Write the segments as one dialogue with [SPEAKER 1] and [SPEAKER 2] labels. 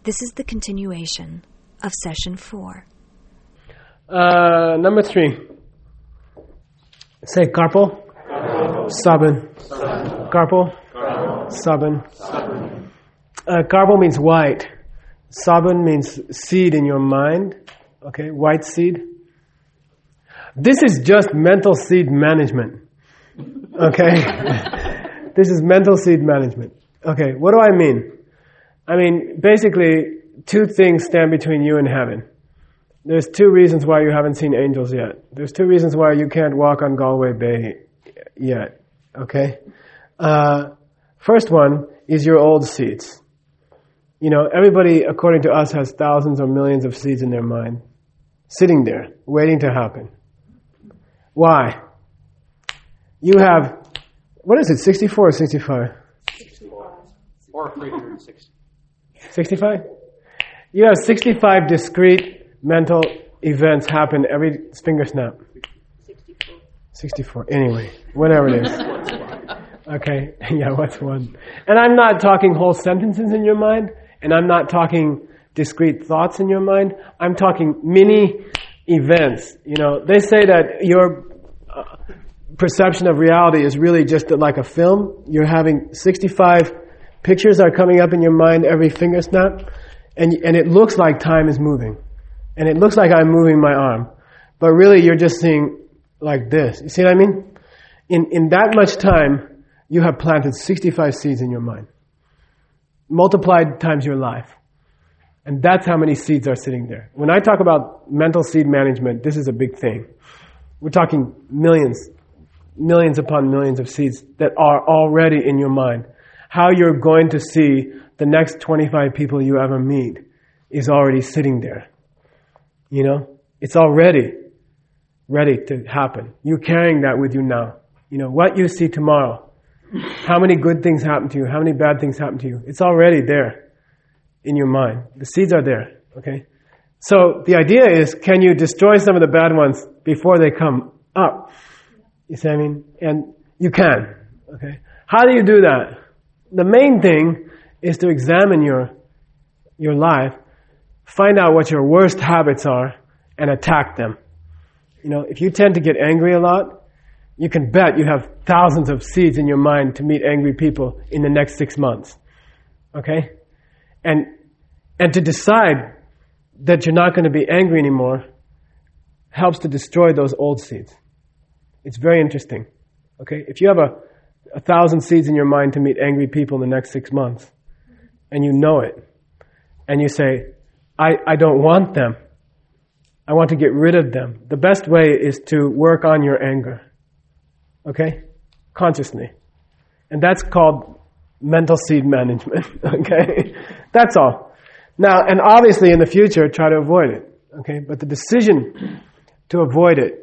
[SPEAKER 1] This is the continuation of session 4.
[SPEAKER 2] Number 3. Say karpo. Sabun. Karpo. Sabun. Karpo means white. Sabun means seed in your mind. Okay, white seed. This is just mental seed management. Okay? This is mental seed management. Okay, what do I mean? I mean, basically, 2 things stand between you and heaven. There's 2 reasons why you haven't seen angels yet. There's 2 reasons why you can't walk on Galway Bay yet. Okay? First one is your old seeds. You know, everybody, according to us, has thousands or millions of seeds in their mind, sitting there, waiting to happen. Why? You have, what is it, 64 or 65?
[SPEAKER 3] 64. Or 360.
[SPEAKER 2] 65? You have 65 discrete mental events happen every finger snap. 64. Anyway, whatever it is. Okay, yeah, what's one? And I'm not talking whole sentences in your mind, and I'm not talking discrete thoughts in your mind. I'm talking mini events. You know, they say that your perception of reality is really just like a film. You're having 65 pictures are coming up in your mind every finger snap, and it looks like time is moving. And it looks like I'm moving my arm. But really you're just seeing like this. You see what I mean? In that much time, you have planted 65 seeds in your mind. Multiplied times your life. And that's how many seeds are sitting there. When I talk about mental seed management, this is a big thing. We're talking millions upon millions of seeds that are already in your mind. How you're going to see the next 25 people you ever meet is already sitting there. You know, it's already ready to happen. You're carrying that with you now. You know, what you see tomorrow, how many good things happen to you, how many bad things happen to you, it's already there in your mind. The seeds are there, okay? So the idea is, can you destroy some of the bad ones before they come up? You see what I mean? And you can, okay? How do you do that? The main thing is to examine your life, find out what your worst habits are, and attack them. You know, if you tend to get angry a lot, you can bet you have thousands of seeds in your mind to meet angry people in the next 6 months. Okay? And to decide that you're not going to be angry anymore helps to destroy those old seeds. It's very interesting. Okay? If you have 1,000 seeds in your mind to meet angry people in the next 6 months, and you know it, and you say, I don't want them. I want to get rid of them. The best way is to work on your anger. Okay? Consciously. And that's called mental seed management. Okay? That's all. Now, and obviously in the future, try to avoid it. Okay? But the decision to avoid it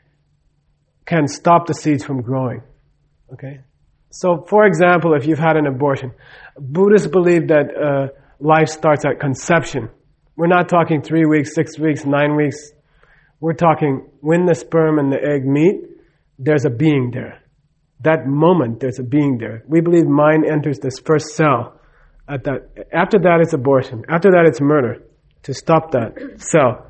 [SPEAKER 2] can stop the seeds from growing. Okay? So, for example, if you've had an abortion, Buddhists believe that life starts at conception. We're not talking 3 weeks, 6 weeks, 9 weeks. We're talking when the sperm and the egg meet, there's a being there. That moment, there's a being there. We believe mind enters this first cell. After that, it's abortion. After that, it's murder. To stop that cell.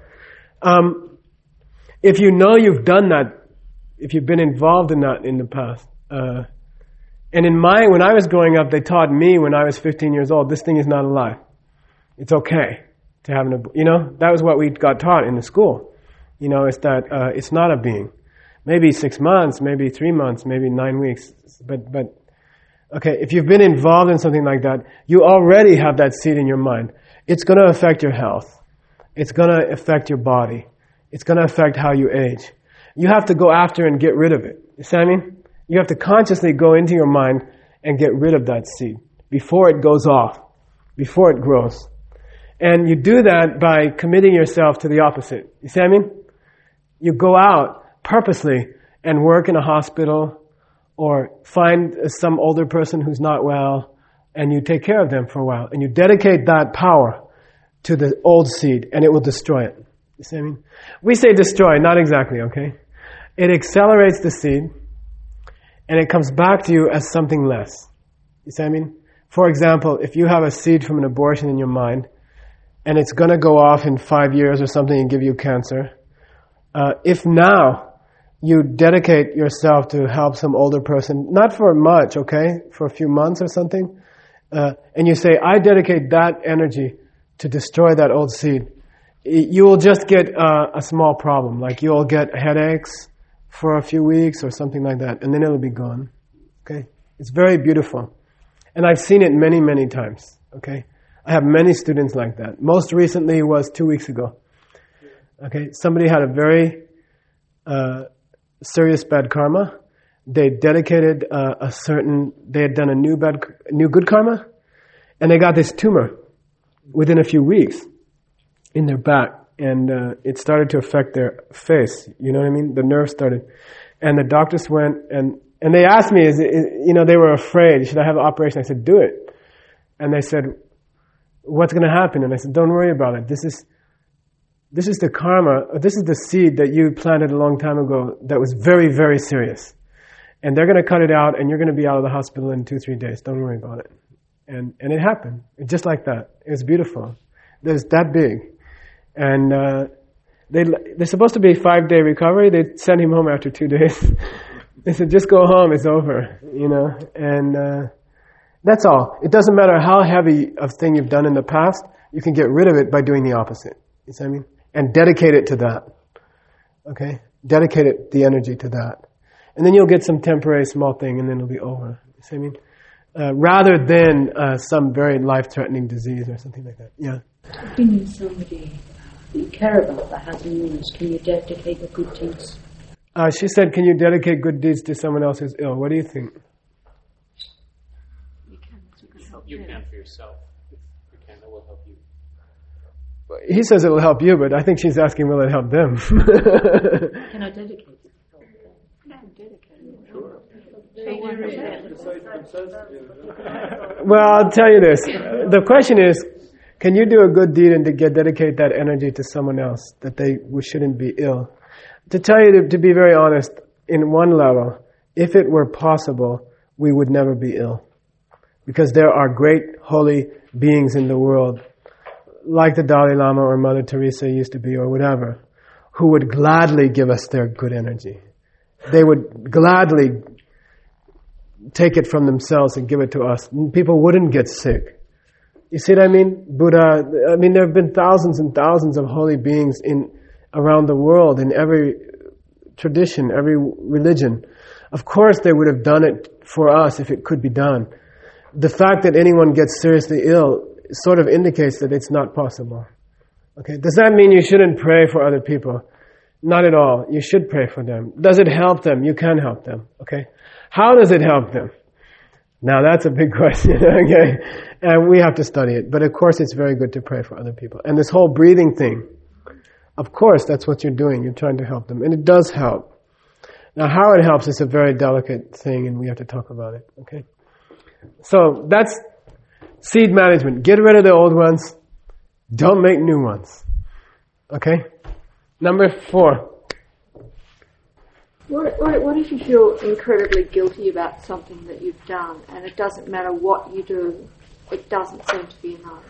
[SPEAKER 2] If you know you've done that, if you've been involved in that in the past, and when I was growing up, they taught me when I was 15 years old, this thing is not alive. It's okay to have an abortion. You know, that was what we got taught in the school. You know, it's that it's not a being. Maybe 6 months, maybe 3 months, maybe 9 weeks. But okay, if you've been involved in something like that, you already have that seed in your mind. It's going to affect your health. It's going to affect your body. It's going to affect how you age. You have to go after and get rid of it. You see what I mean? You have to consciously go into your mind and get rid of that seed before it goes off, before it grows. And you do that by committing yourself to the opposite. You see what I mean? You go out purposely and work in a hospital or find some older person who's not well and you take care of them for a while and you dedicate that power to the old seed and it will destroy it. You see what I mean? We say destroy, not exactly, okay? It accelerates the seed and it comes back to you as something less. You see what I mean? For example, if you have a seed from an abortion in your mind, and it's going to go off in 5 years or something and give you cancer. If now you dedicate yourself to help some older person, not for much, okay, for a few months or something, and you say, I dedicate that energy to destroy that old seed, you will just get a small problem, like you'll get headaches for a few weeks or something like that, and then it'll be gone. Okay? It's very beautiful. And I've seen it many, many times. Okay? I have many students like that. Most recently was 2 weeks ago. Okay? Somebody had a very serious bad karma. They dedicated they had done a new good karma, and they got this tumor within a few weeks in their back, and it started to affect their face. You know what I mean? The nerve started. And the doctors went, and they asked me, they were afraid, should I have an operation? I said, do it. And they said, what's going to happen? And I said, don't worry about it. This is the karma, this is the seed that you planted a long time ago that was very, very serious. And they're going to cut it out, and you're going to be out of the hospital in 2-3 days. Don't worry about it. And it happened. Just like that. It was beautiful. It was that big. And they're supposed to be a 5-day recovery. They sent him home after 2 days. They said, just go home, it's over. And that's all. It doesn't matter how heavy a thing you've done in the past, you can get rid of it by doing the opposite. You see what I mean? And dedicate it to that. Okay? Dedicate the energy to that. And then you'll get some temporary small thing, and then it'll be over. You see what I mean? Rather than some very life-threatening disease or something like that. Yeah?
[SPEAKER 4] If you need somebody you care about that has illness, can you dedicate the good deeds?
[SPEAKER 2] She said, can you dedicate good deeds to someone else who's ill? What do you think?
[SPEAKER 3] You can for yourself. If you can, it will help you.
[SPEAKER 2] He says it will help you, but I think she's asking, will it help them?
[SPEAKER 4] Can I dedicate it?
[SPEAKER 2] Well, I'll tell you this. The question is, can you do a good deed and dedicate that energy to someone else that they shouldn't be ill? To tell you, to be very honest, in one level, if it were possible, we would never be ill. Because there are great holy beings in the world, like the Dalai Lama or Mother Teresa used to be or whatever, who would gladly give us their good energy. They would gladly take it from themselves and give it to us. People wouldn't get sick. You see what I mean? Buddha, there have been thousands and thousands of holy beings around the world, in every tradition, every religion. Of course they would have done it for us if it could be done. The fact that anyone gets seriously ill sort of indicates that it's not possible. Okay? Does that mean you shouldn't pray for other people? Not at all. You should pray for them. Does it help them? You can help them. Okay? How does it help them? Now that's a big question. Okay? And we have to study it. But of course it's very good to pray for other people. And this whole breathing thing, of course that's what you're doing. You're trying to help them. And it does help. Now how it helps is a very delicate thing, and we have to talk about it. Okay? So that's seed management. Get rid of the old ones. Don't make new ones. Okay? Number 4.
[SPEAKER 5] What if you feel incredibly guilty about something that you've done, and it doesn't matter what you do, it doesn't seem to be enough?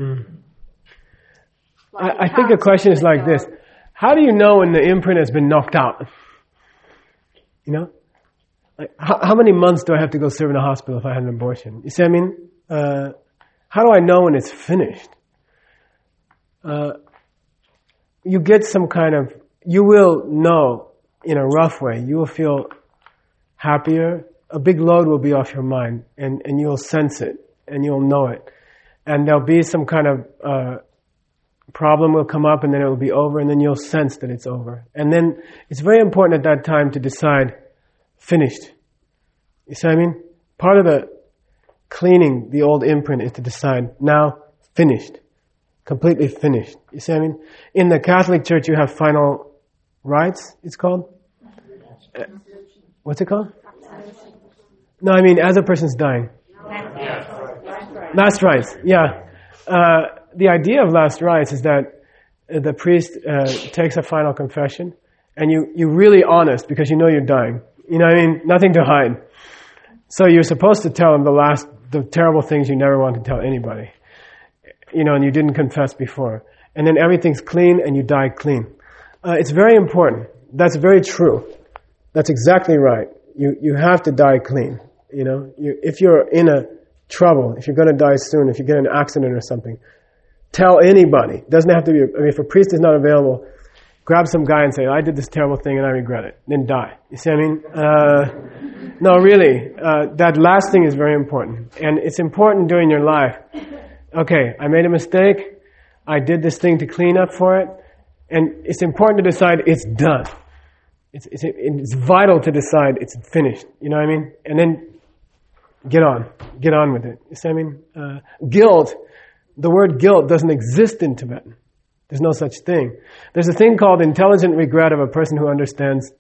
[SPEAKER 2] I think the question is like this. How do you know when the imprint has been knocked out? You know? Like, how many months do I have to go serve in a hospital if I had an abortion? You see what I mean? How do I know when it's finished? You get some kind of, you will know in a rough way. You will feel happier. A big load will be off your mind, and you'll sense it, and you'll know it. And there'll be some kind of problem will come up, and then it will be over, and then you'll sense that it's over. And then it's very important at that time to decide, finished. You see what I mean? Part of the cleaning the old imprint is to decide, now, finished. Completely finished. You see what I mean? In the Catholic Church you have final rites, it's called? What's it called? No, I mean as a person's dying. Last rites, yeah. The idea of last rites is that the priest takes a final confession, and you're really honest because you know you're dying. You know what I mean? Nothing to hide. So you're supposed to tell him the terrible things you never want to tell anybody. and you didn't confess before. And then everything's clean and you die clean. It's very important. That's very true. That's exactly right. You have to die clean. If you're in a trouble, if you're going to die soon, if you get in an accident or something, tell anybody. It doesn't have to be, if a priest is not available, grab some guy and say, I did this terrible thing and I regret it. Then die. You see what I mean? No, really. That last thing is very important. And it's important during your life. Okay, I made a mistake. I did this thing to clean up for it. And it's important to decide it's done. It's vital to decide it's finished. You know what I mean? And then get on with it. You see what I mean? Guilt, the word guilt doesn't exist in Tibetan. There's no such thing. There's a thing called intelligent regret of a person who understands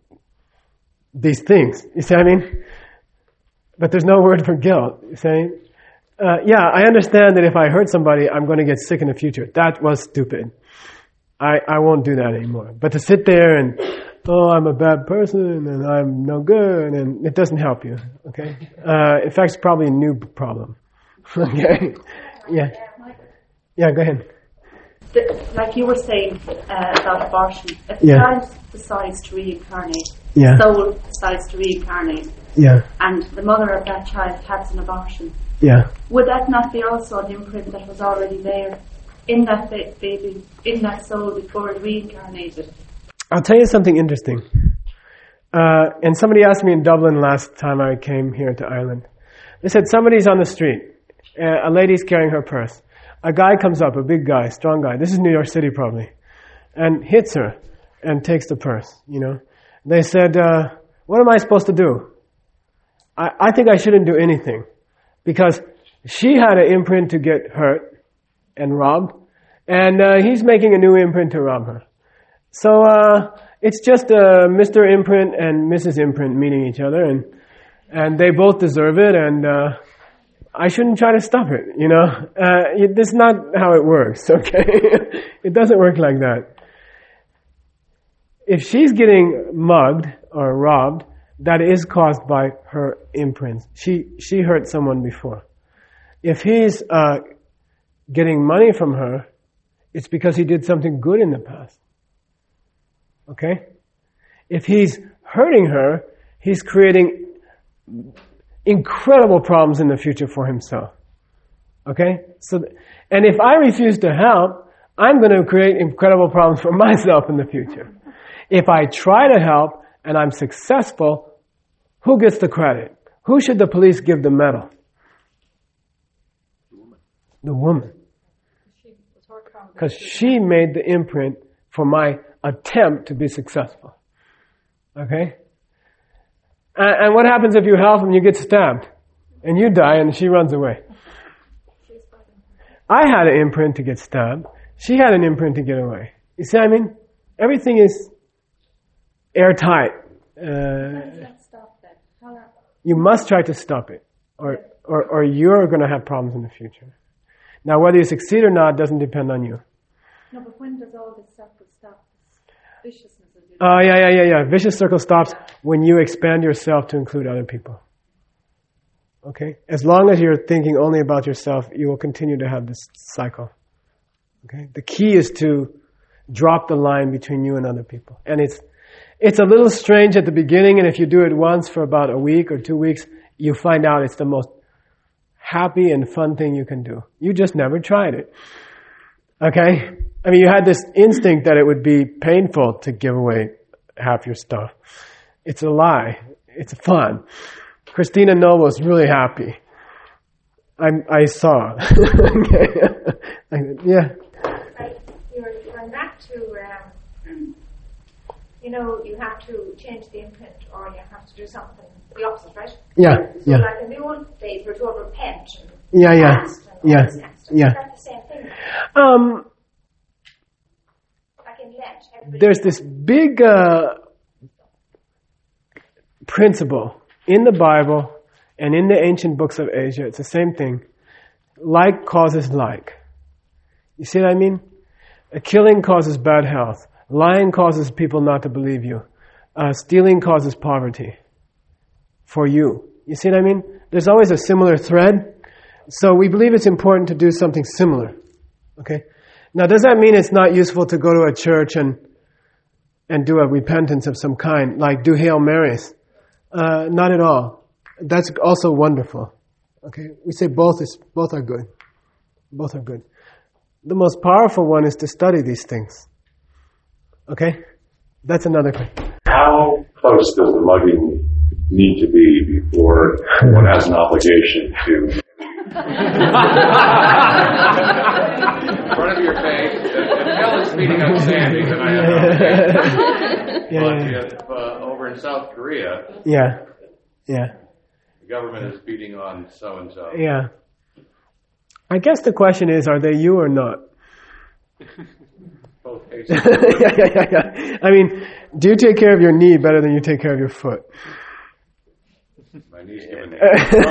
[SPEAKER 2] these things. You see what I mean? But there's no word for guilt. You see? I understand that if I hurt somebody, I'm going to get sick in the future. That was stupid. I won't do that anymore. But to sit there and, I'm a bad person and I'm no good, and it doesn't help you. Okay? In fact, it's probably a new problem. Okay? Yeah. Yeah, go ahead.
[SPEAKER 6] Like you were saying about abortion, if the child decides to reincarnate, the soul decides to reincarnate, and the mother of that child has an abortion, would that not be also an imprint that was already there in that baby, in that soul before it reincarnated?
[SPEAKER 2] I'll tell you something interesting. And somebody asked me in Dublin last time I came here to Ireland. They said somebody's on the street, a lady's carrying her purse. A guy comes up, a big guy, strong guy. This is New York City probably. And hits her and takes the purse, They said, what am I supposed to do? I think I shouldn't do anything. Because she had an imprint to get hurt and robbed. And he's making a new imprint to rob her. So it's just Mr. Imprint and Mrs. Imprint meeting each other. And they both deserve it. And I shouldn't try to stop it, This is not how it works, okay? It doesn't work like that. If she's getting mugged or robbed, that is caused by her imprints. She hurt someone before. If he's getting money from her, it's because he did something good in the past. Okay? If he's hurting her, he's creating incredible problems in the future for himself. Okay? And if I refuse to help, I'm going to create incredible problems for myself in the future. If I try to help and I'm successful, who gets the credit? Who should the police give the medal? The woman. Because she made the imprint for my attempt to be successful. Okay? And what happens if you help and you get stabbed? And you die and she runs away. I had an imprint to get stabbed. She had an imprint to get away. You see what I mean? Everything is airtight. You must try to stop it. Or you're going to have problems in the future. Now, whether you succeed or not doesn't depend on you.
[SPEAKER 6] No, but when does all this circle stop? Viciousness.
[SPEAKER 2] Yeah. Vicious circle stops when you expand yourself to include other people. Okay? As long as you're thinking only about yourself, you will continue to have this cycle. Okay? The key is to drop the line between you and other people. And it's a little strange at the beginning, and if you do it once for about a week or 2 weeks, you find out it's the most happy and fun thing you can do. You just never tried it. Okay? I mean, you had this instinct that it would be painful to give away half your stuff. It's a lie. It's fun. Christina Noble is really happy. I saw. Okay. Yeah.
[SPEAKER 7] You're going back to, you have to change the imprint or you have to do something, the opposite, right?
[SPEAKER 2] Yeah.
[SPEAKER 7] So like in the old days, we're told repent and
[SPEAKER 2] fast
[SPEAKER 7] and all this kind of stuff. Is that the same thing? Like in Lent,
[SPEAKER 2] there's this big principle in the Bible and in the ancient books of Asia. It's the same thing. Like causes like. You see what I mean? A killing causes bad health. Lying causes people not to believe you. Stealing causes poverty. For you. You see what I mean? There's always a similar thread. So we believe it's important to do something similar. Okay? Now, does that mean it's not useful to go to a church and do a repentance of some kind, like do Hail Marys? Not at all. That's also wonderful. Okay? We say both are good. Both are good. The most powerful one is to study these things. Okay? That's another thing.
[SPEAKER 8] How close does the mugging need to be before one has an obligation to...
[SPEAKER 9] In front of your face, if hell is beating up Sandy, then I have no obligation. But if over in South Korea, the government is beating on so-and-so.
[SPEAKER 2] Yeah. I guess the question is, are they you or not?
[SPEAKER 9] Both cases.
[SPEAKER 2] Yeah. I mean, do you take care of your knee better than you take care of your foot?
[SPEAKER 9] My knee's giving me.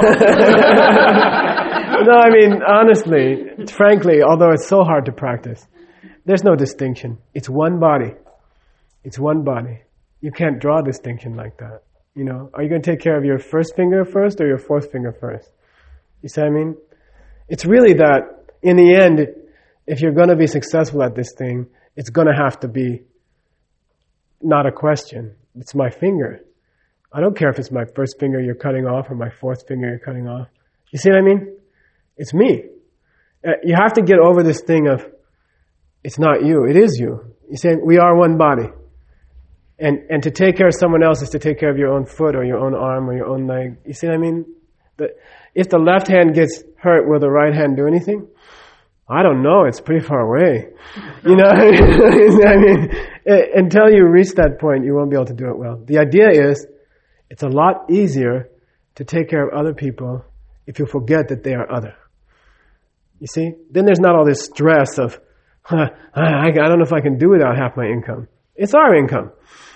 [SPEAKER 2] No, I mean, honestly, frankly, although it's so hard to practice, there's no distinction. It's one body. It's one body. You can't draw a distinction like that. You know, are you going to take care of your first finger first or your fourth finger first? You see what I mean? It's really that, in the end, if you're going to be successful at this thing, it's going to have to be not a question. It's my finger. I don't care if it's my first finger you're cutting off or my fourth finger you're cutting off. You see what I mean? It's me. You have to get over this thing of, it's not you, it is you. You see, we are one body. And to take care of someone else is to take care of your own foot or your own arm or your own leg. You see what I mean? If the left hand gets hurt, will the right hand do anything? I don't know, it's pretty far away. You know, I mean, until you reach that point, you won't be able to do it well. The idea is, it's a lot easier to take care of other people if you forget that they are other. You see? Then there's not all this stress of, I don't know if I can do without half my income. It's our income.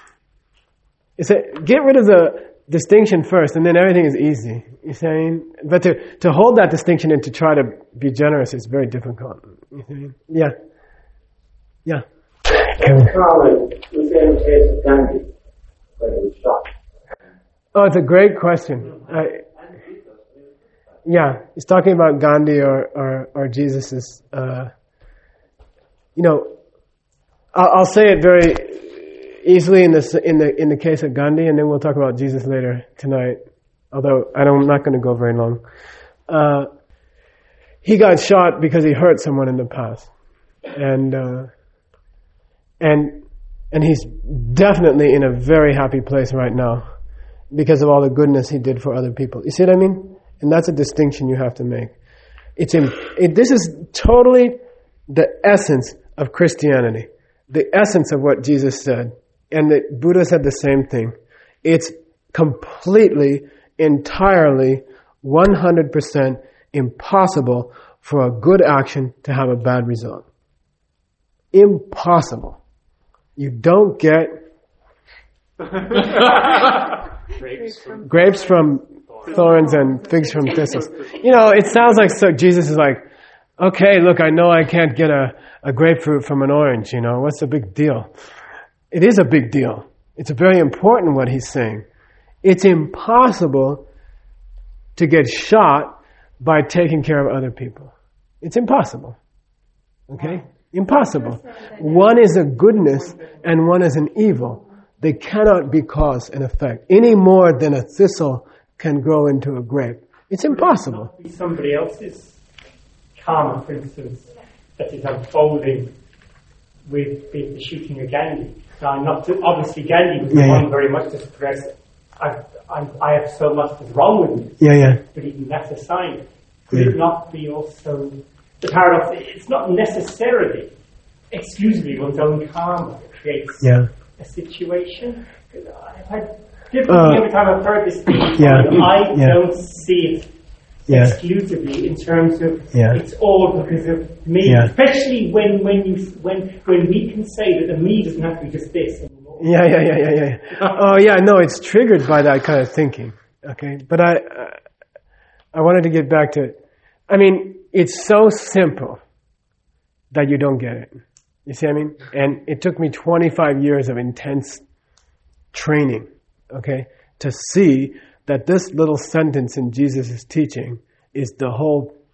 [SPEAKER 2] Get rid of the distinction first, and then everything is easy. You see what I mean? But to hold that distinction and to try to be generous is very difficult. You see what I mean? Yeah.
[SPEAKER 10] Comment was in the case of Gandhi when he was shot.
[SPEAKER 2] Oh, it's a great question. He's talking about Gandhi or Jesus's. I'll say it very easily in the case of Gandhi, and then we'll talk about Jesus later tonight. Although I'm not going to go very long. He got shot because he hurt someone in the past, and he's definitely in a very happy place right now because of all the goodness he did for other people. You see what I mean? And that's a distinction you have to make. This is totally the essence of Christianity, the essence of what Jesus said. And the Buddha said the same thing. It's completely, entirely, 100% impossible for a good action to have a bad result. Impossible. You don't get grapes from thorns and figs from thistles. You know, it sounds like Jesus is like, okay, look, I know I can't get a grapefruit from an orange, you know, what's the big deal? It is a big deal. It's very important what he's saying. It's impossible to get shot by taking care of other people. It's impossible. Okay? Impossible. One is a goodness and one is an evil. They cannot be cause and effect any more than a thistle can grow into a grape. It's impossible.
[SPEAKER 11] Somebody else's karma, for instance, that is unfolding with the shooting of Gandhi. Now, obviously Gandhi was the one very much to suppress, I have so much that's wrong with me. But even that's a sign. Could it not be also the paradox? It's not necessarily exclusively one's own karma that creates a situation. I've had difficulty every time I've heard this speech. I don't see it exclusively in terms of it's all because of me, especially when we can say that the me doesn't have to be just this anymore.
[SPEAKER 2] Oh yeah, no, it's triggered by that kind of thinking. Okay, but I wanted to get back to, I mean, it's so simple that you don't get it. You see what I mean? And it took me 25 years of intense training, okay, to see that this little sentence in Jesus' teaching is the whole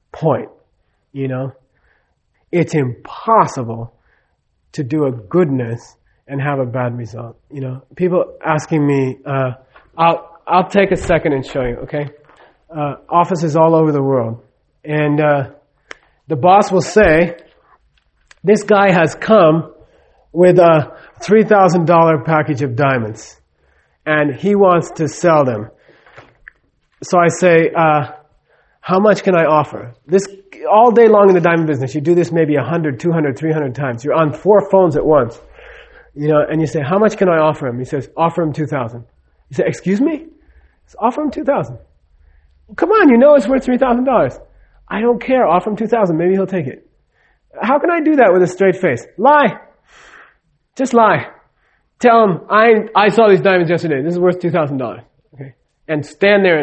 [SPEAKER 2] point, you know. It's impossible to do a goodness and have a bad result, you know. People asking me, I'll take a second and show you, okay? Offices all over the world. And the boss will say, this guy has come with a $3,000 package of diamonds, and he wants to sell them. So I say, how much can I offer? This all day long in the diamond business, you do this maybe 100, 200, 300 times. You're on 4 phones at once, you know, and you say, how much can I offer him? He says, offer him $2,000. You say, excuse me? Offer him $2,000. Come on, you know it's worth $3,000. I don't care. Offer him $2,000. Maybe he'll take it. How can I do that with a straight face? Lie. Just lie. Tell him, I saw these diamonds yesterday. This is worth $2,000. Okay? And stand there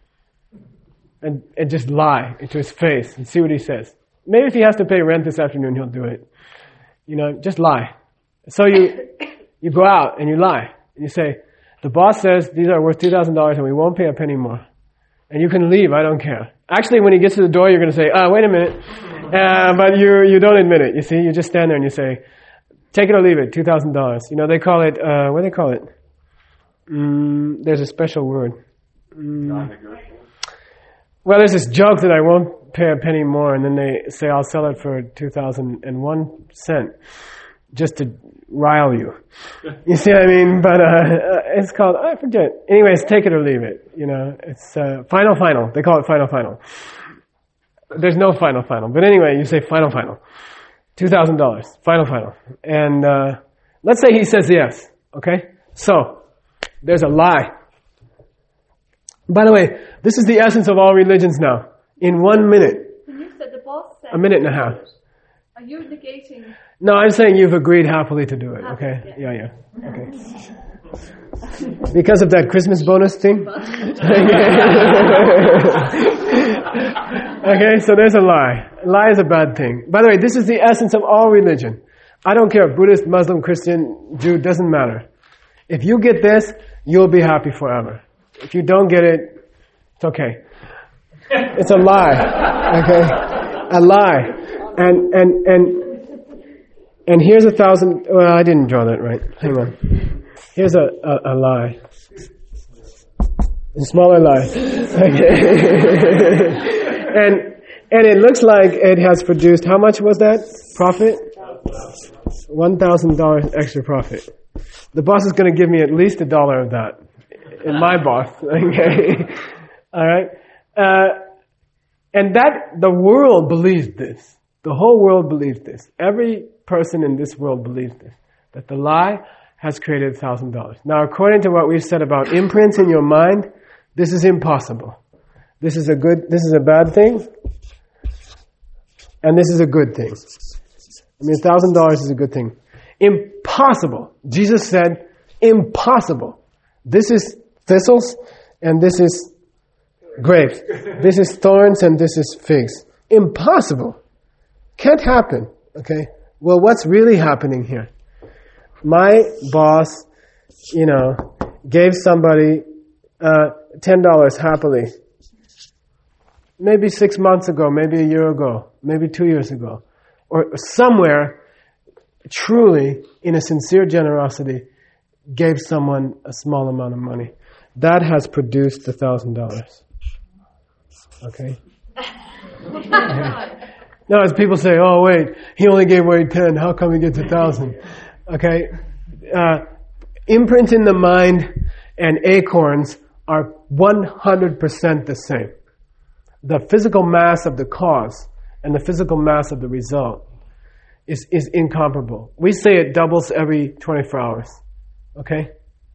[SPEAKER 2] and just lie into his face and see what he says. Maybe if he has to pay rent this afternoon, he'll do it. You know, just lie. So you go out and you lie. And you say, the boss says these are worth $2,000 and we won't pay a penny more. And you can leave, I don't care. Actually, when he gets to the door, you're going to say, wait a minute. But you don't admit it. You see, you just stand there and you say, take it or leave it, $2,000. You know, they call it, what do they call it? There's a special word. Well, there's this joke that I won't pay a penny more, and then they say I'll sell it for 2,001 cents, just to rile you. You see what I mean? But it's called, I forget. Anyways, take it or leave it. You know, it's final. They call it final. There's no final. But anyway, you say final. $2,000, final. And let's say he says yes. Okay? So, there's a lie. By the way, this is the essence of all religions now. In 1 minute.
[SPEAKER 5] When you said the boss said...
[SPEAKER 2] A minute and a half.
[SPEAKER 5] Are you negating...
[SPEAKER 2] No, I'm saying you've agreed happily to do it, okay? Yeah. Okay. Because of that Christmas bonus thing? Okay, so there's a lie. A lie is a bad thing. By the way, this is the essence of all religion. I don't care, Buddhist, Muslim, Christian, Jew, doesn't matter. If you get this, you'll be happy forever. If you don't get it, it's okay. It's a lie, okay? A lie. And here's 1,000, well, I didn't draw that right. Hang on. Here's a lie. A smaller lie. Okay. And it looks like it has produced, how much was that profit? $1,000 extra profit. The boss is going to give me at least $1 of that. In my boss. Okay. Alright. And the world believes this. The whole world believes this. Every person in this world believes this. That the lie has created $1,000. Now, according to what we've said about imprints in your mind, this is impossible. This is a bad thing, and this is a good thing. I mean, $1,000 is a good thing. Impossible. Jesus said, impossible. This is thistles, and this is grapes. This is thorns, and this is figs. Impossible. Can't happen. Okay? Well, what's really happening here? My boss, gave somebody $10 happily. Maybe 6 months ago, maybe a year ago, maybe 2 years ago. Or somewhere, truly, in a sincere generosity, gave someone a small amount of money. That has produced $1,000. Okay? Now, as people say, oh wait, he only gave away 10, how come he gets 1,000? Okay? Imprint in the mind and acorns are 100% the same. The physical mass of the cause and the physical mass of the result is incomparable. We say it doubles every 24 hours. Okay?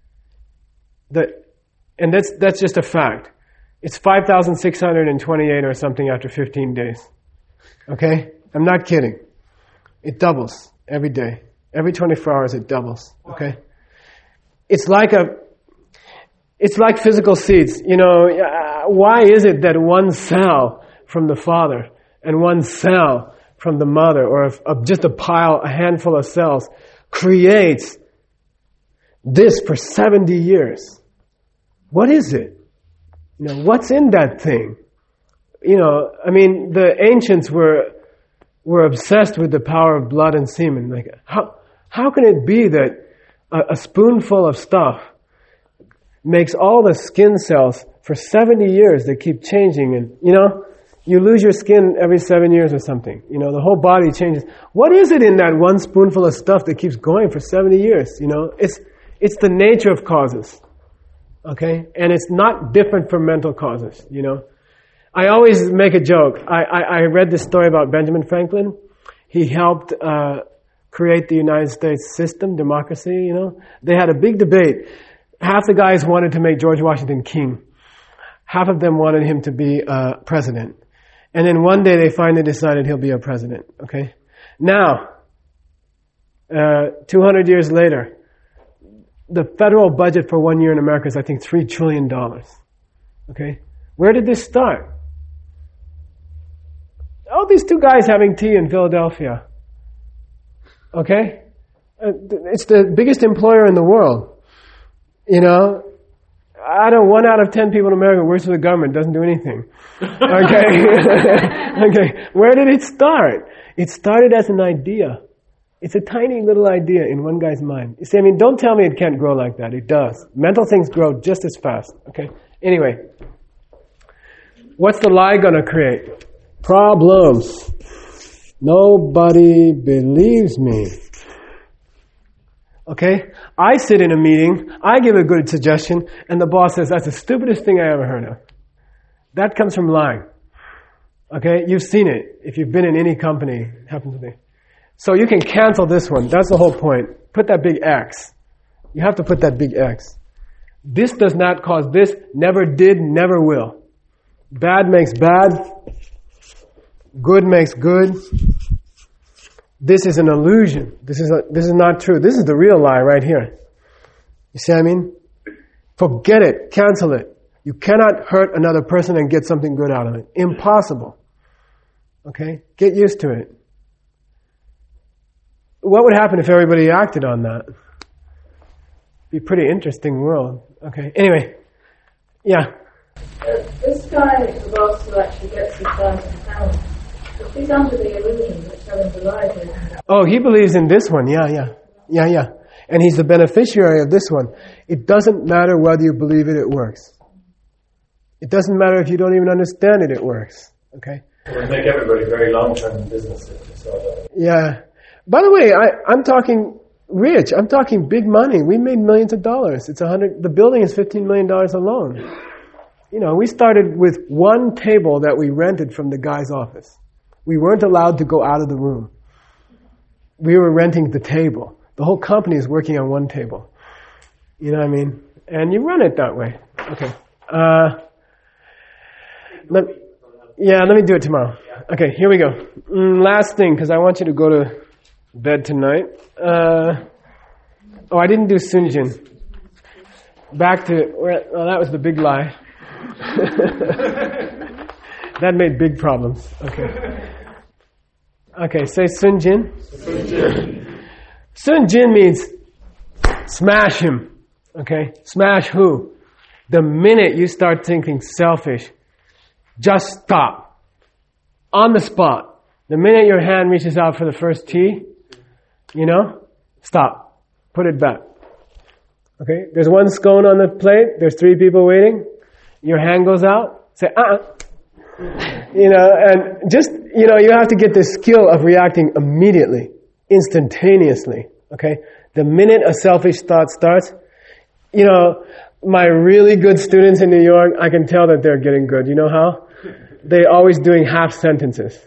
[SPEAKER 2] And that's just a fact. It's 5,628 or something after 15 days. Okay? I'm not kidding. It doubles every day. Every 24 hours it doubles. Okay? It's like physical seeds. Why is it that one cell from the father and one cell from the mother, or just a handful of cells, creates this for 70 years? What is it? What's in that thing? the ancients were obsessed with the power of blood and semen. Like, how can it be that a spoonful of stuff makes all the skin cells for 70 years? They keep changing, and you lose your skin every 7 years or something. The whole body changes. What is it in that one spoonful of stuff that keeps going for 70 years? It's the nature of causes. Okay? And it's not different from mental causes, I always make a joke. I read this story about Benjamin Franklin. He helped create the United States system, democracy, They had a big debate. Half the guys wanted to make George Washington king. Half of them wanted him to be president. And then one day they finally decided he'll be a president. Okay? Now, 200 years later, the federal budget for 1 year in America is, I think, $3 trillion. Okay? Where did this start? Oh, these two guys having tea in Philadelphia. Okay? It's the biggest employer in the world. 1 out of 10 people in America works for the government, doesn't do anything. Okay? Okay. Where did it start? It started as an idea. It's a tiny little idea in one guy's mind. You see, don't tell me it can't grow like that. It does. Mental things grow just as fast. Okay? Anyway. What's the lie gonna create? Problems. Nobody believes me. Okay? I sit in a meeting, I give a good suggestion, and the boss says, that's the stupidest thing I ever heard of. That comes from lying. Okay? You've seen it. If you've been in any company, it happens to me. So you can cancel this one. That's the whole point. Put that big X. You have to put that big X. This does not cause this, never did, never will. Bad makes bad. Good makes good. This is an illusion. This is not true. This is the real lie right here. You see what I mean? Forget it. Cancel it. You cannot hurt another person and get something good out of it. Impossible. Okay? Get used to it. What would happen if everybody acted on that? Be a pretty interesting world. Okay. Anyway. Yeah.
[SPEAKER 4] This guy is about to actually get himself in hell. If he's under the illusion that telling the lie.
[SPEAKER 2] Oh, he believes in this one. Yeah. And he's the beneficiary of this one. It doesn't matter whether you believe it works. It doesn't matter if you don't even understand it works. Okay?
[SPEAKER 12] It would make everybody very long-term in business if you saw that.
[SPEAKER 2] Yeah. By the way, I'm talking rich. I'm talking big money. We made millions of dollars. The building is $15 million alone. We started with one table that we rented from the guy's office. We weren't allowed to go out of the room. We were renting the table. The whole company is working on one table. You know what I mean? And you run it that way. Okay. Let me do it tomorrow. Okay, here we go. Last thing, because I want you to go to bed tonight. I didn't do Sunjin. Back to, that was the big lie. That made big problems. Okay, say Sunjin. Sunjin means smash him. Okay? Smash who? The minute you start thinking selfish, just stop. On the spot. The minute your hand reaches out for the first tea, stop. Put it back. Okay? There's one scone on the plate. There's 3 people waiting. Your hand goes out. Say, and just, you have to get the skill of reacting immediately, instantaneously. Okay? The minute a selfish thought starts, my really good students in New York, I can tell that they're getting good. You know how? They're always doing half sentences.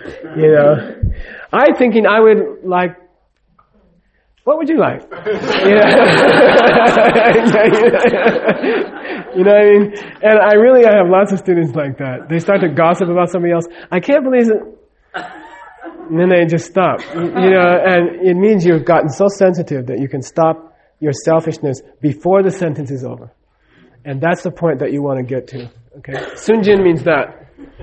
[SPEAKER 2] I'm thinking I would like, what would you like? You know what I mean? And I have lots of students like that. They start to gossip about somebody else. I can't believe it. And then they just stop. And it means you've gotten so sensitive that you can stop your selfishness before the sentence is over. And that's the point that you want to get to. Okay? Sunjin means that.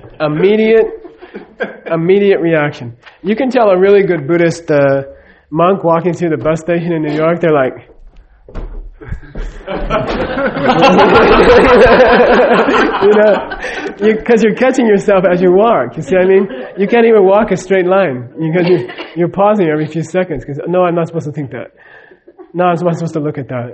[SPEAKER 2] Immediate reaction. You can tell a really good Buddhist monk walking through the bus station in New York, they're like, Because you're catching yourself as you walk. You see what I mean? You can't even walk a straight line. You're pausing every few seconds. Because, no, I'm not supposed to think that. No, I'm not supposed to look at that.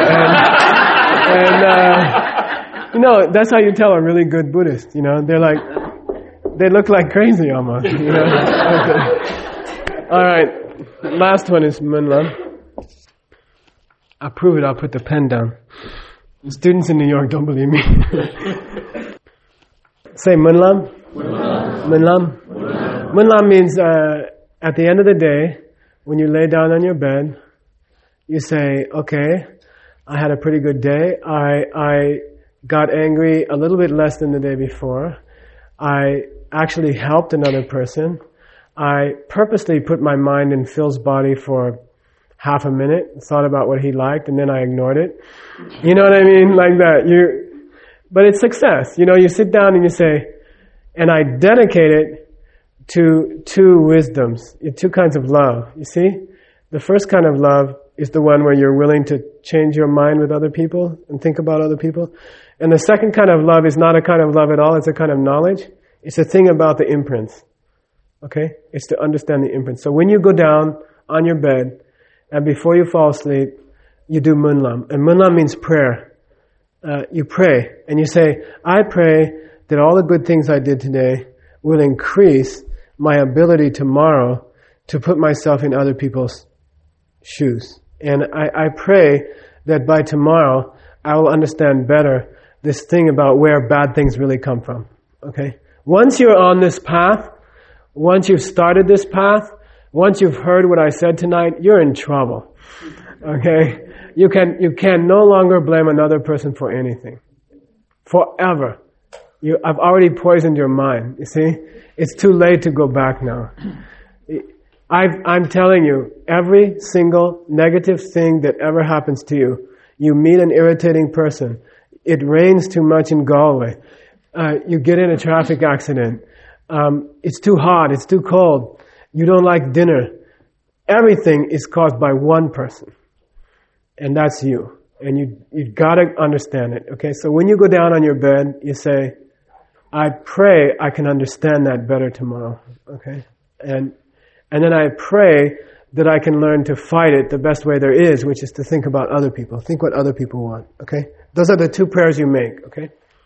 [SPEAKER 2] That's how you tell a really good Buddhist. They're like, they look like crazy almost. Okay. All right. Last one is Munlam. I'll prove it. I'll put the pen down. Students in New York don't believe me. Say Munlam. Munlam. Munlam means at the end of the day, when you lay down on your bed, you say, okay, I had a pretty good day. I got angry a little bit less than the day before. I actually helped another person. I purposely put my mind in Phil's body for half a minute, thought about what he liked, and then I ignored it. You know what I mean? Like that. But it's success. You sit down and you say, and I dedicate it to two wisdoms, two kinds of love. You see? The first kind of love is the one where you're willing to change your mind with other people and think about other people. And the second kind of love is not a kind of love at all, it's a kind of knowledge. It's a thing about the imprints. Okay? It's to understand the imprints. So when you go down on your bed, and before you fall asleep, you do Munlam. And Munlam means prayer. You pray, and you say, I pray that all the good things I did today will increase my ability tomorrow to put myself in other people's shoes. And I pray that by tomorrow, I will understand better this thing about where bad things really come from. Okay? Once you're on this path, once you've started this path, once you've heard what I said tonight, you're in trouble. Okay? You can no longer blame another person for anything. Forever. I've already poisoned your mind. You see? It's too late to go back now. I'm telling you, every single negative thing that ever happens to you, you meet an irritating person, it rains too much in Galway, you get in a traffic accident, it's too hot, it's too cold, you don't like dinner. Everything is caused by one person. And that's you. And you've got to understand it. Okay, so when you go down on your bed, you say, I pray I can understand that better tomorrow. Okay? And then I pray that I can learn to fight it the best way there is, which is to think about other people. Think what other people want. Okay? Those are the two prayers you make. Okay?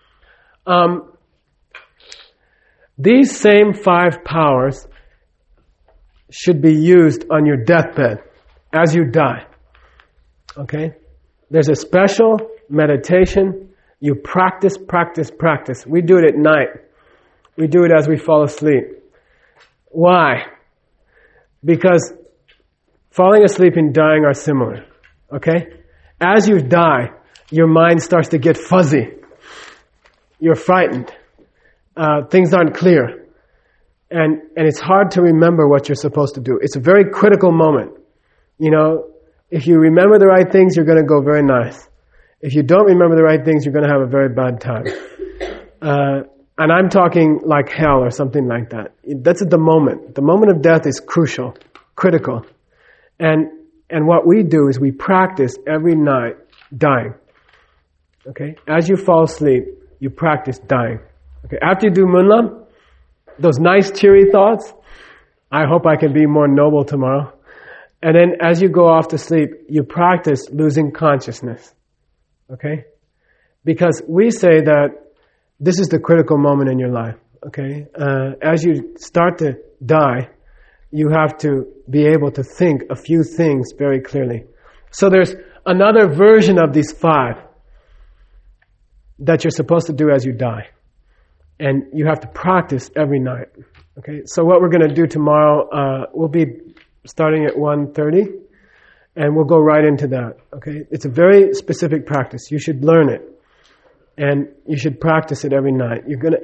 [SPEAKER 2] These same 5 powers should be used on your deathbed as you die. Okay? There's a special meditation. You practice. We do it at night. We do it as we fall asleep. Why? Because falling asleep and dying are similar. Okay? As you die, your mind starts to get fuzzy. You're frightened. Things aren't clear. And it's hard to remember what you're supposed to do. It's a very critical moment. If you remember the right things, you're going to go very nice. If you don't remember the right things, you're going to have a very bad time. And I'm talking like hell or something like that. That's at the moment. The moment of death is crucial, critical. And what we do is we practice every night dying. Okay? As you fall asleep, you practice dying. Okay? After you do Munlam, those nice cheery thoughts, I hope I can be more noble tomorrow. And then as you go off to sleep, you practice losing consciousness. Okay? Because we say that this is the critical moment in your life. Okay? As you start to die, you have to be able to think a few things very clearly. So there's another version of these 5 that you're supposed to do as you die. And you have to practice every night. Okay? So what we're going to do tomorrow, we'll be starting at 1:30, and we'll go right into that. Okay? It's a very specific practice. You should learn it. And you should practice it every night.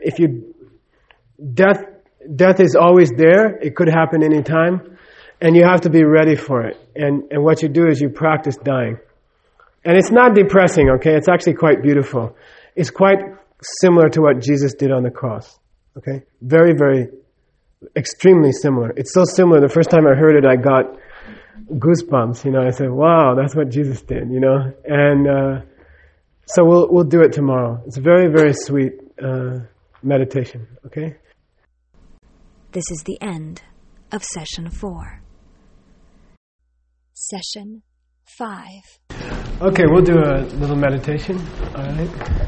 [SPEAKER 2] Death is always there. It could happen any time. And you have to be ready for it. And what you do is you practice dying. And it's not depressing, okay? It's actually quite beautiful. It's quite similar to what Jesus did on the cross. Okay? Very, very, extremely similar. It's so similar. The first time I heard it, I got goosebumps. I said, wow, that's what Jesus did, And So we'll do it tomorrow. It's a very, very sweet meditation, okay?
[SPEAKER 1] This is the end of session 4. Session 5.
[SPEAKER 2] Okay, we'll do a little meditation, all right?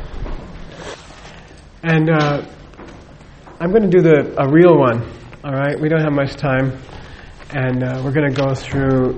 [SPEAKER 2] And I'm going to do a real one, all right? We don't have much time, and we're going to go through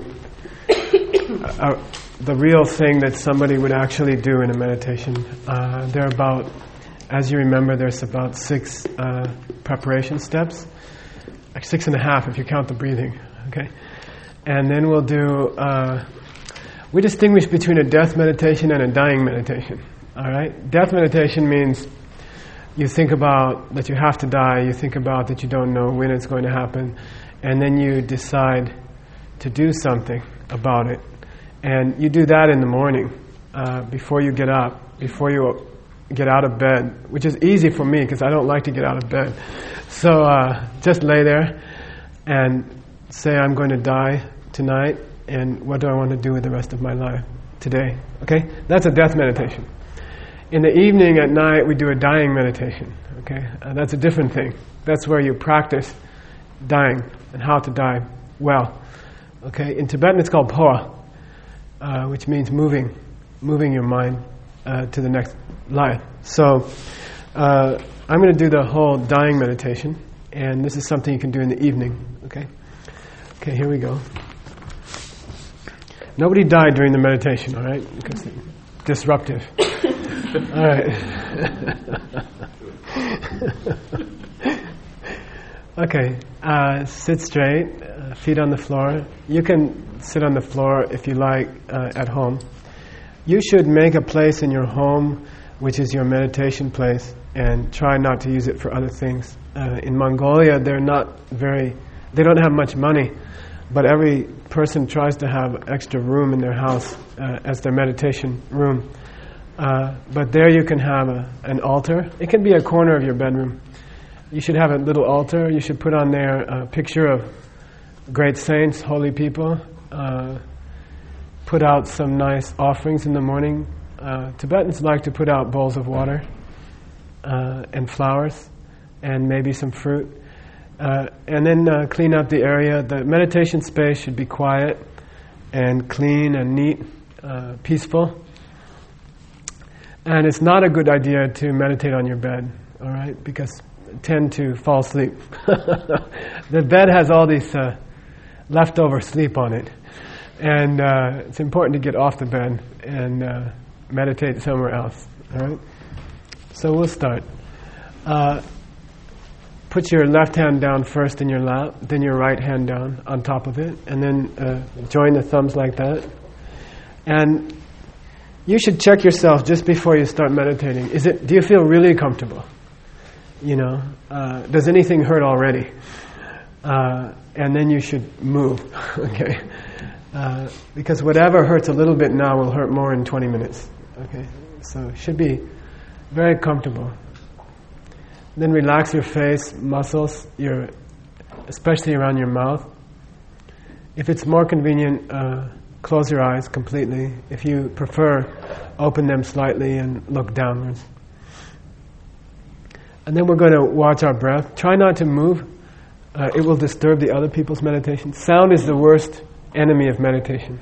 [SPEAKER 2] the real thing that somebody would actually do in a meditation. There are about, as you remember, there's about 6 preparation steps. Like 6.5 if you count the breathing, okay? And then we'll do, we distinguish between a death meditation and a dying meditation, all right? Death meditation means you think about that you have to die, you think about that you don't know when it's going to happen, and then you decide to do something about it. And you do that in the morning, before you get up, before you get out of bed, which is easy for me because I don't like to get out of bed. So just lay there and say, I'm going to die tonight, and what do I want to do with the rest of my life today? Okay? That's a death meditation. In the evening, at night, we do a dying meditation. Okay? That's a different thing. That's where you practice dying and how to die well. Okay? In Tibetan, it's called Poa, which means moving your mind to the next life. So I'm going to do the whole dying meditation, and this is something you can do in the evening. Okay, here we go. Nobody died during the meditation, all right? Because it's disruptive. All right. Okay, sit straight, feet on the floor. You can sit on the floor if you like at home. You should make a place in your home which is your meditation place, and try not to use it for other things. In Mongolia, they don't have much money, but every person tries to have extra room in their house as their meditation room. But there you can have an altar. It can be a corner of your bedroom. You should have a little altar. You should put on there a picture of great saints, holy people. Put out some nice offerings in the morning. Tibetans like to put out bowls of water and flowers and maybe some fruit. And then clean up the area. The meditation space should be quiet and clean and neat, peaceful. And it's not a good idea to meditate on your bed, all right, because you tend to fall asleep. The bed has all these leftover sleep on it. And it's important to get off the bed and meditate somewhere else, all right? So we'll start. Put your left hand down first in your lap, then your right hand down on top of it, and then join the thumbs like that. And you should check yourself just before you start meditating. Do you feel really comfortable? Does anything hurt already? And then you should move, okay? Because whatever hurts a little bit now will hurt more in 20 minutes, okay? So it should be very comfortable. Then relax your face, muscles, especially around your mouth. If it's more convenient, close your eyes completely. If you prefer, open them slightly and look downwards. And then we're going to watch our breath. Try not to move. It will disturb the other people's meditation. Sound is the worst enemy of meditation.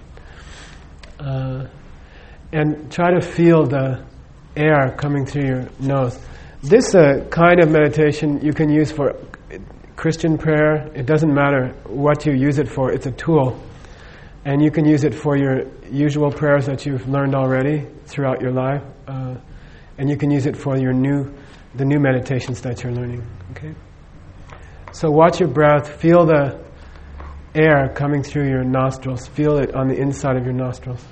[SPEAKER 2] And try to feel the air coming through your nose. This kind of meditation you can use for Christian prayer. It doesn't matter what you use it for. It's a tool. And you can use it for your usual prayers that you've learned already throughout your life. And you can use it for the new meditations that you're learning. Okay? So watch your breath. Feel the air coming through your nostrils. Feel it on the inside of your nostrils.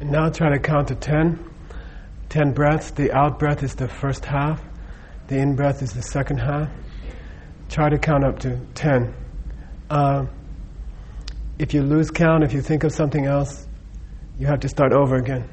[SPEAKER 2] And now try to count to 10. 10 breaths. The out breath is the first half. The in breath is the second half. Try to count up to 10. If you lose count, if you think of something else, you have to start over again.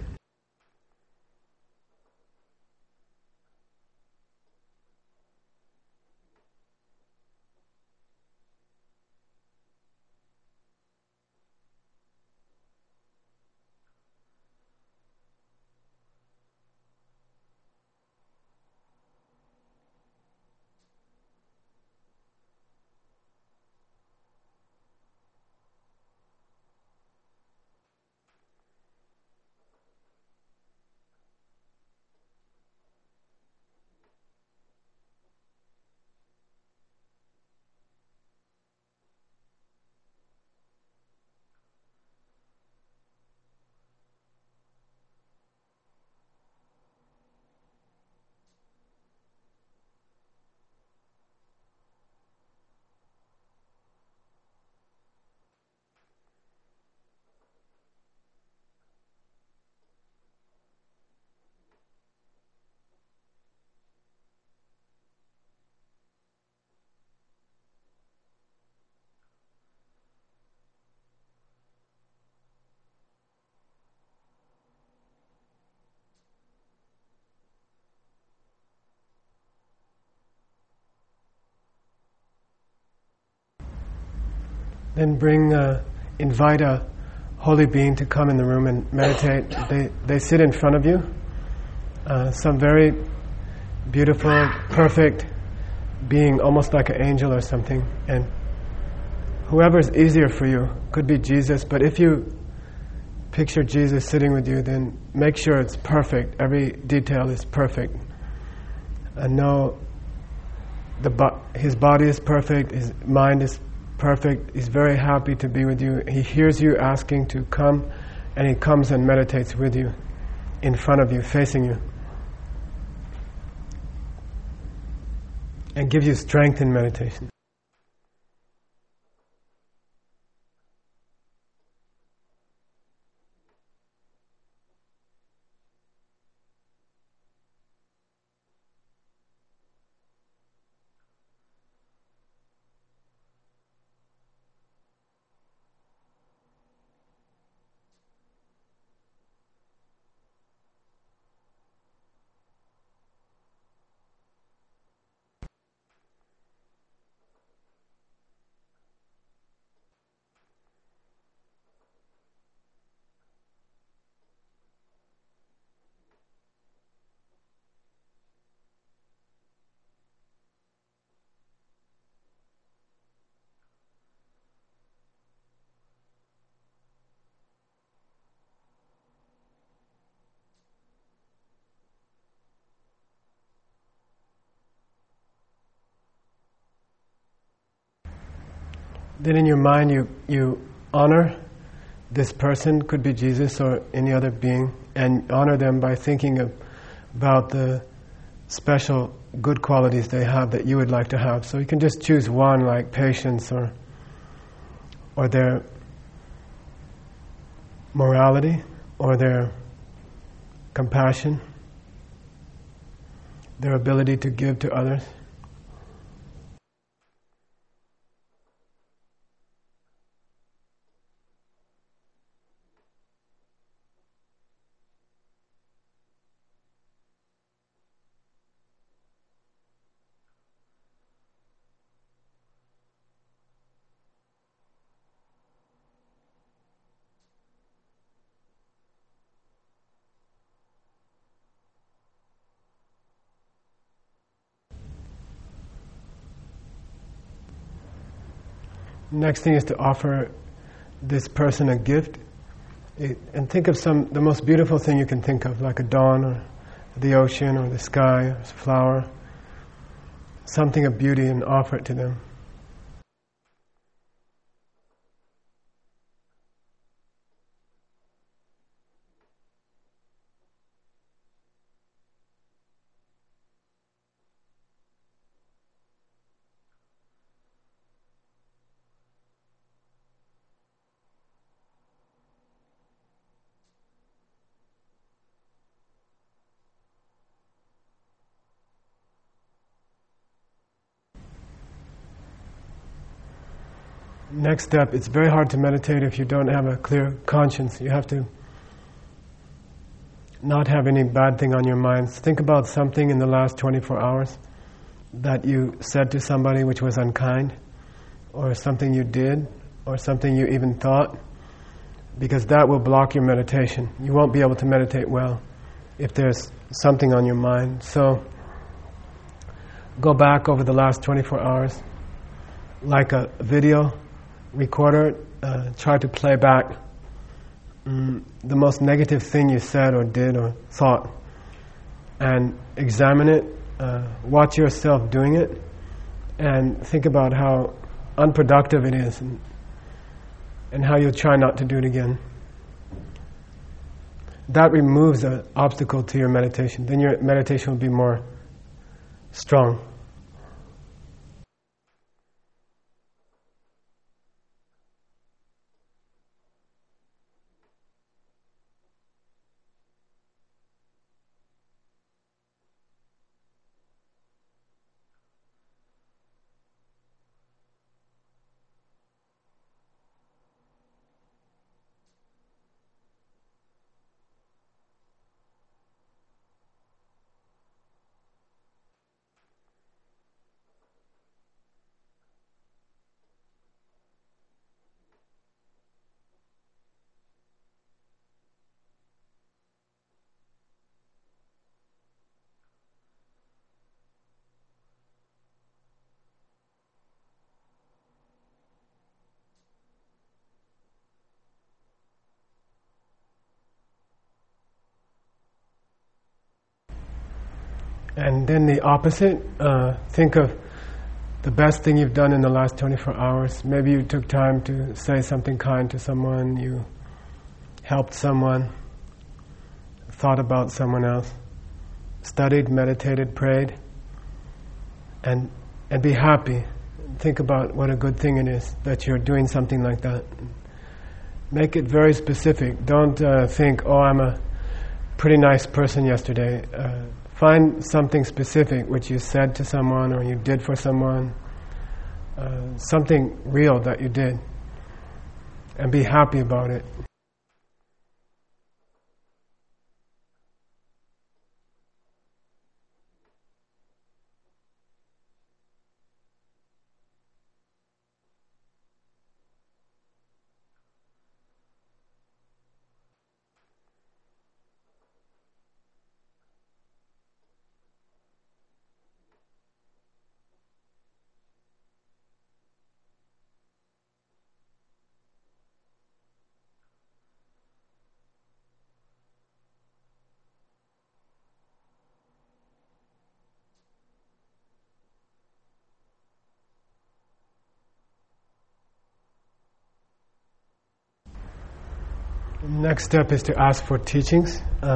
[SPEAKER 2] Then invite a holy being to come in the room and meditate. They sit in front of you. Some very beautiful, perfect being, almost like an angel or something. And whoever's easier for you, could be Jesus, but if you picture Jesus sitting with you, then make sure it's perfect. Every detail is perfect. And know his body is perfect, his mind is perfect. He's very happy to be with you. He hears you asking to come, and he comes and meditates with you, in front of you, facing you, and gives you strength in meditation. Then in your mind you honor this person, could be Jesus or any other being, and honor them by thinking about the special good qualities they have that you would like to have. So you can just choose one, like patience or their morality or their compassion, their ability to give to others. Next thing is to offer this person a gift, and think of the most beautiful thing you can think of, like a dawn or the ocean or the sky or a flower, something of beauty, and offer it to them. Next step, it's very hard to meditate if you don't have a clear conscience. You have to not have any bad thing on your mind. Think about something in the last 24 hours that you said to somebody which was unkind, or something you did, or something you even thought, because that will block your meditation. You won't be able to meditate well if there's something on your mind. So go back over the last 24 hours like a video recorder. Try to play back the most negative thing you said or did or thought, and examine it. Watch yourself doing it and think about how unproductive it is, and how you'll try not to do it again. That removes an obstacle to your meditation. Then your meditation will be more strong. And then the opposite, think of the best thing you've done in the last 24 hours. Maybe you took time to say something kind to someone, you helped someone, thought about someone else, studied, meditated, prayed, and be happy. Think about what a good thing it is that you're doing something like that. Make it very specific. Don't think, oh, I'm a pretty nice person yesterday. Find something specific which you said to someone or you did for someone, something real that you did, and be happy about it. Next step is to ask for teachings.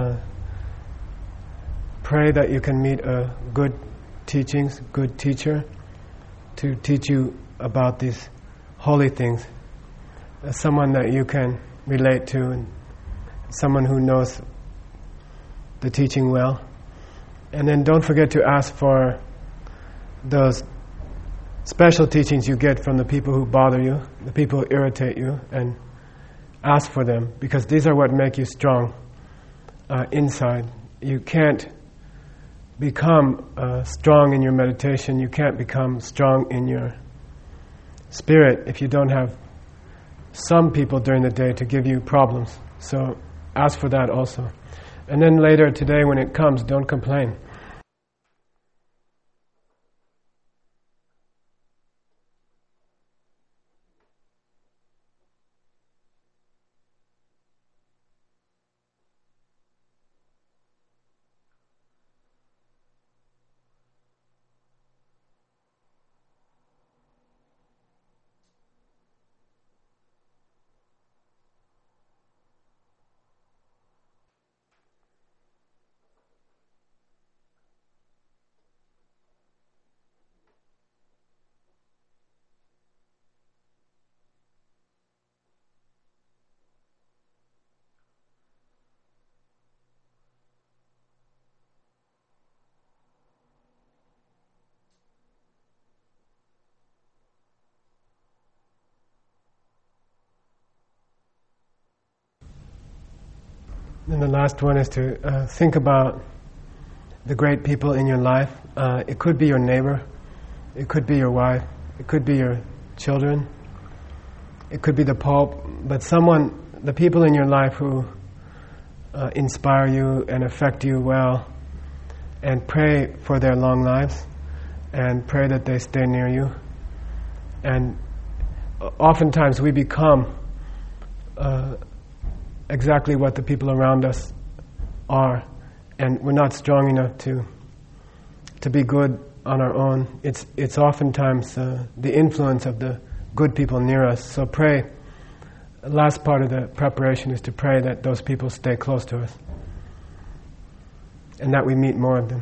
[SPEAKER 2] Pray that you can meet a good teachings, good teacher to teach you about these holy things. Someone that you can relate to, and someone who knows the teaching well. And then don't forget to ask for those special teachings you get from the people who bother you, the people who irritate you, and ask for them, because these are what make you strong inside. You can't become strong in your meditation, you can't become strong in your spirit if you don't have some people during the day to give you problems. So ask for that also. And then later today when it comes, don't complain. And the last one is to think about the great people in your life. It could be your neighbor, it could be your wife, it could be your children, it could be the Pope, but the people in your life who inspire you and affect you well, and pray for their long lives, and pray that they stay near you. And oftentimes we become exactly what the people around us are, and we're not strong enough to be good on our own. It's oftentimes the influence of the good people near us. So pray. The last part of the preparation is to pray that those people stay close to us, and that we meet more of them.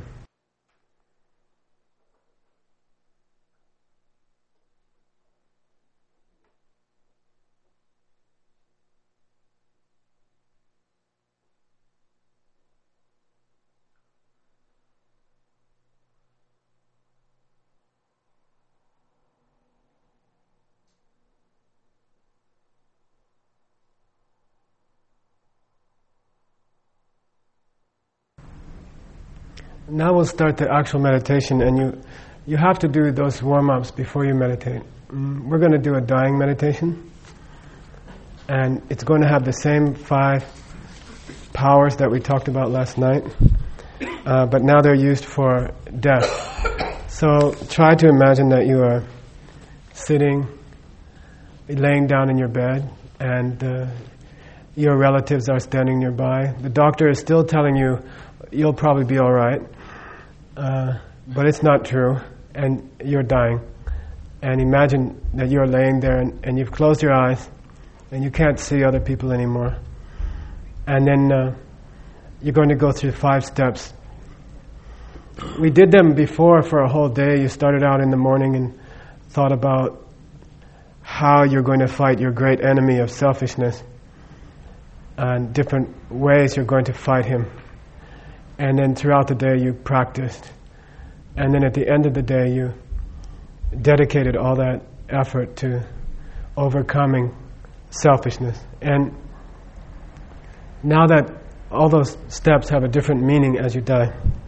[SPEAKER 2] Now we'll start the actual meditation, and you have to do those warm-ups before you meditate. We're going to do a dying meditation, and it's going to have the same 5 powers that we talked about last night, but now they're used for death. So try to imagine that you are sitting, laying down in your bed, and your relatives are standing nearby. The doctor is still telling you you'll probably be all right, but it's not true, and you're dying. And imagine that you're laying there and you've closed your eyes and you can't see other people anymore. And then you're going to go through 5 steps. We did them before for a whole day. You started out in the morning and thought about how you're going to fight your great enemy of selfishness, and different ways you're going to fight him. And then throughout the day you practiced. And then at the end of the day you dedicated all that effort to overcoming selfishness. And now that all those steps have a different meaning as you die.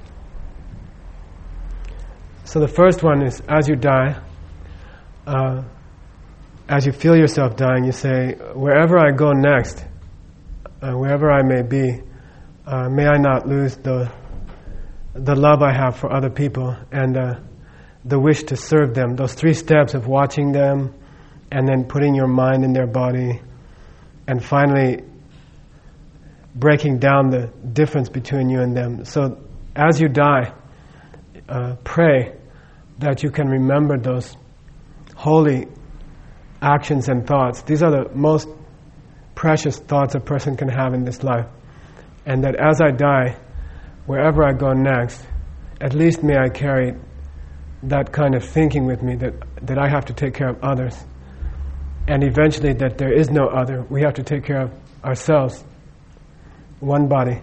[SPEAKER 2] So the first one is, as you die, as you feel yourself dying, you say, wherever I go next, wherever I may be, may I not lose the love I have for other people and the wish to serve them. Those 3 steps of watching them, and then putting your mind in their body, and finally breaking down the difference between you and them. So as you die, pray that you can remember those holy actions and thoughts. These are the most precious thoughts a person can have in this life. And that as I die, wherever I go next, at least may I carry that kind of thinking with me, that I have to take care of others. And eventually that there is no other. We have to take care of ourselves. One body.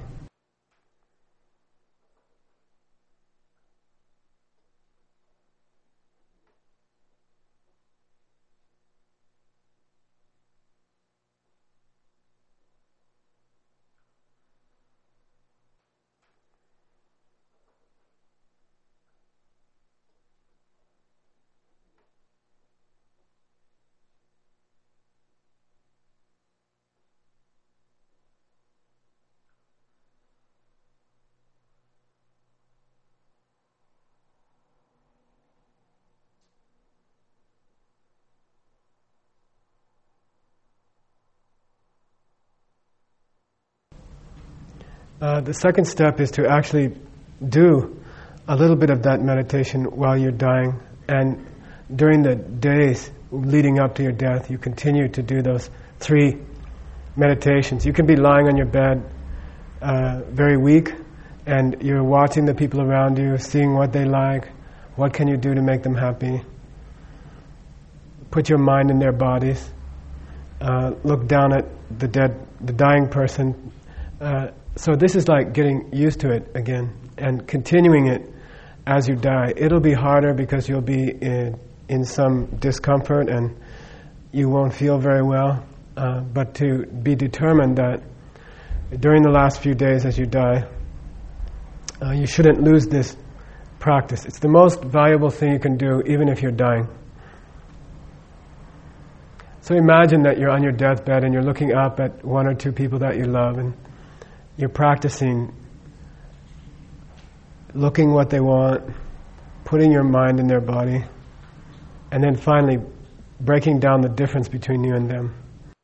[SPEAKER 2] The second step is to actually do a little bit of that meditation while you're dying, and during the days leading up to your death, you continue to do those 3 meditations. You can be lying on your bed, very weak, and you're watching the people around you, seeing what they like, what can you do to make them happy. Put your mind in their bodies. Look down at the dying person. So this is like getting used to it again and continuing it as you die. It'll be harder because you'll be in some discomfort and you won't feel very well. But to be determined that during the last few days as you die, you shouldn't lose this practice. It's the most valuable thing you can do, even if you're dying. So imagine that you're on your deathbed and you're looking up at one or two people that you love, and you're practicing looking what they want, putting your mind in their body, and then finally breaking down the difference between you and them.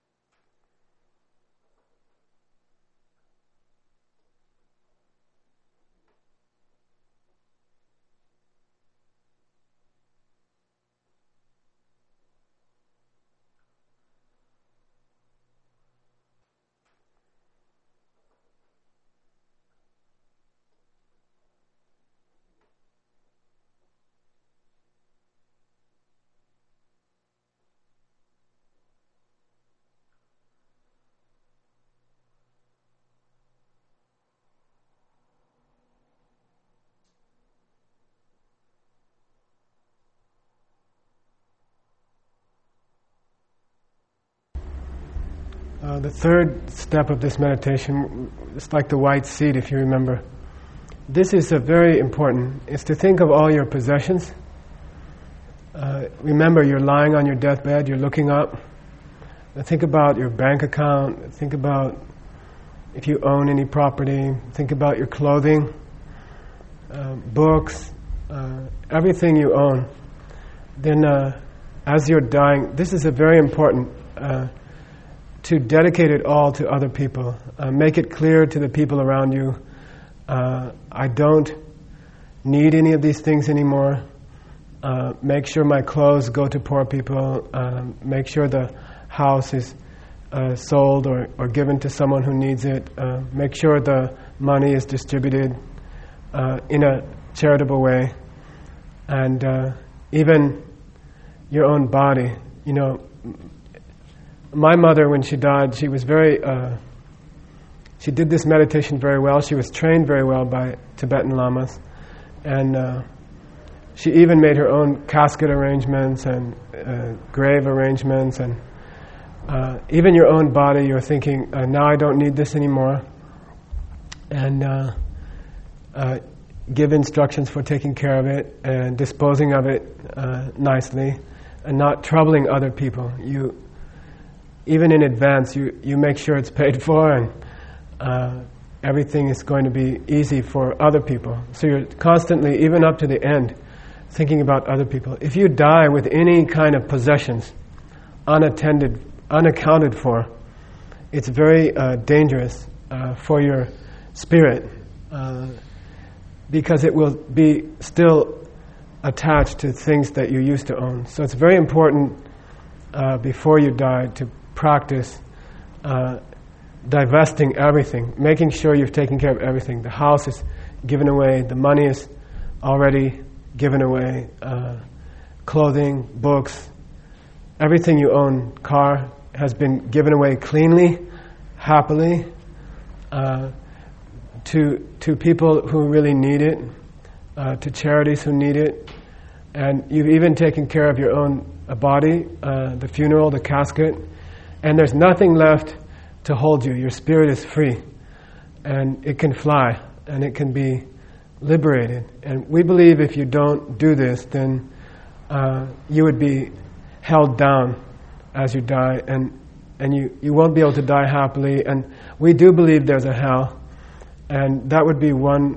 [SPEAKER 2] The third step of this meditation, it's like the white seed, if you remember. This is very important. It's to think of all your possessions. Remember, you're lying on your deathbed, you're looking up. Think about your bank account. Think about if you own any property. Think about your clothing, books, everything you own. Then as you're dying, this is a very important to dedicate it all to other people. Make it clear to the people around you, I don't need any of these things anymore. Make sure my clothes go to poor people. Make sure the house is sold or given to someone who needs it. Make sure the money is distributed in a charitable way. And even your own body, my mother, when she died, she was she did this meditation very well. She was trained very well by Tibetan lamas. And she even made her own casket arrangements and grave arrangements. And even your own body, you're thinking, now I don't need this anymore. And give instructions for taking care of it and disposing of it nicely and not troubling other people. Even in advance, you make sure it's paid for, and everything is going to be easy for other people. So you're constantly, even up to the end, thinking about other people. If you die with any kind of possessions, unattended, unaccounted for, it's very dangerous for your spirit, because it will be still attached to things that you used to own. So it's very important before you die to practice divesting everything, making sure you've taken care of everything. The house is given away, the money is already given away, clothing, books, everything you own, car, has been given away cleanly, happily, to people who really need it, to charities who need it. And you've even taken care of your own body, the funeral, the casket, and there's nothing left to hold you. Your spirit is free, and it can fly, and it can be liberated. And we believe if you don't do this, then you would be held down as you die, and you won't be able to die happily. And we do believe there's a hell, and that would be one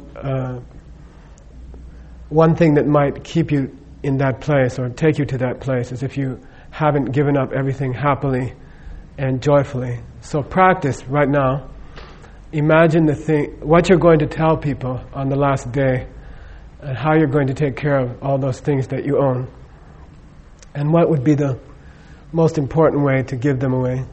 [SPEAKER 2] thing that might keep you in that place or take you to that place, is if you haven't given up everything happily and joyfully. So practice right now. Imagine what you're going to tell people on the last day, and how you're going to take care of all those things that you own, and what would be the most important way to give them away.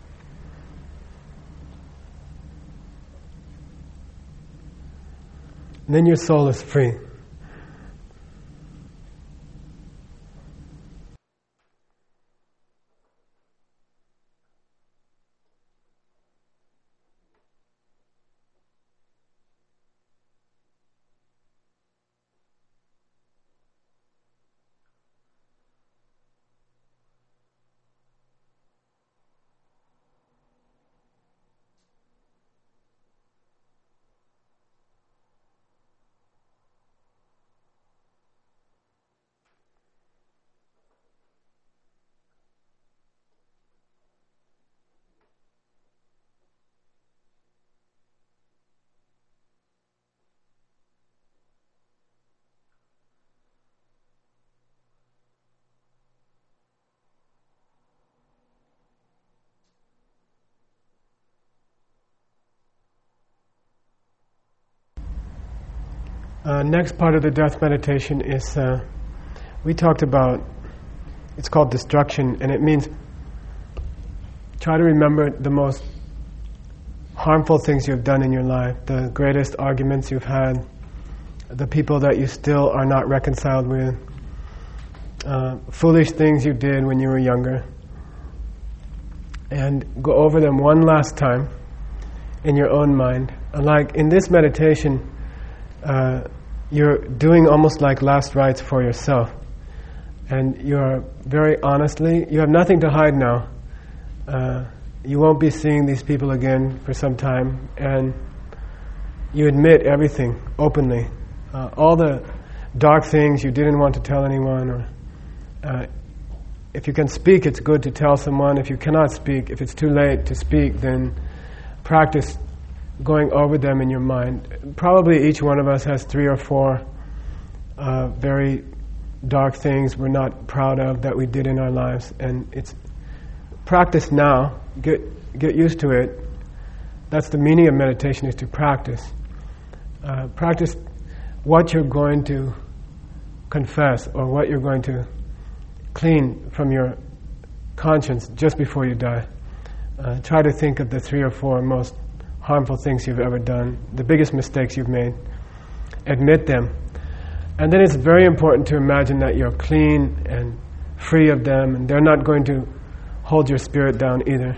[SPEAKER 2] And then your soul is free. Next part of the death meditation is, we talked about, it's called destruction, and it means try to remember the most harmful things you've done in your life, the greatest arguments you've had, the people that you still are not reconciled with, foolish things you did when you were younger, and go over them one last time in your own mind. Like in this meditation, you're doing almost like last rites for yourself, and you're very honestly, you have nothing to hide now. You won't be seeing these people again for some time, and you admit everything openly. All the dark things you didn't want to tell anyone, or if you can speak, it's good to tell someone. If you cannot speak, if it's too late to speak, then practice going over them in your mind. Probably each one of us has 3 or 4 very dark things we're not proud of that we did in our lives, and it's practice now. Get used to it. That's the meaning of meditation, is to practice. Practice what you're going to confess, or what you're going to clean from your conscience just before you die. Try to think of the 3 or 4 most harmful things you've ever done, the biggest mistakes you've made. Admit them. And then it's very important to imagine that you're clean and free of them, and they're not going to hold your spirit down either.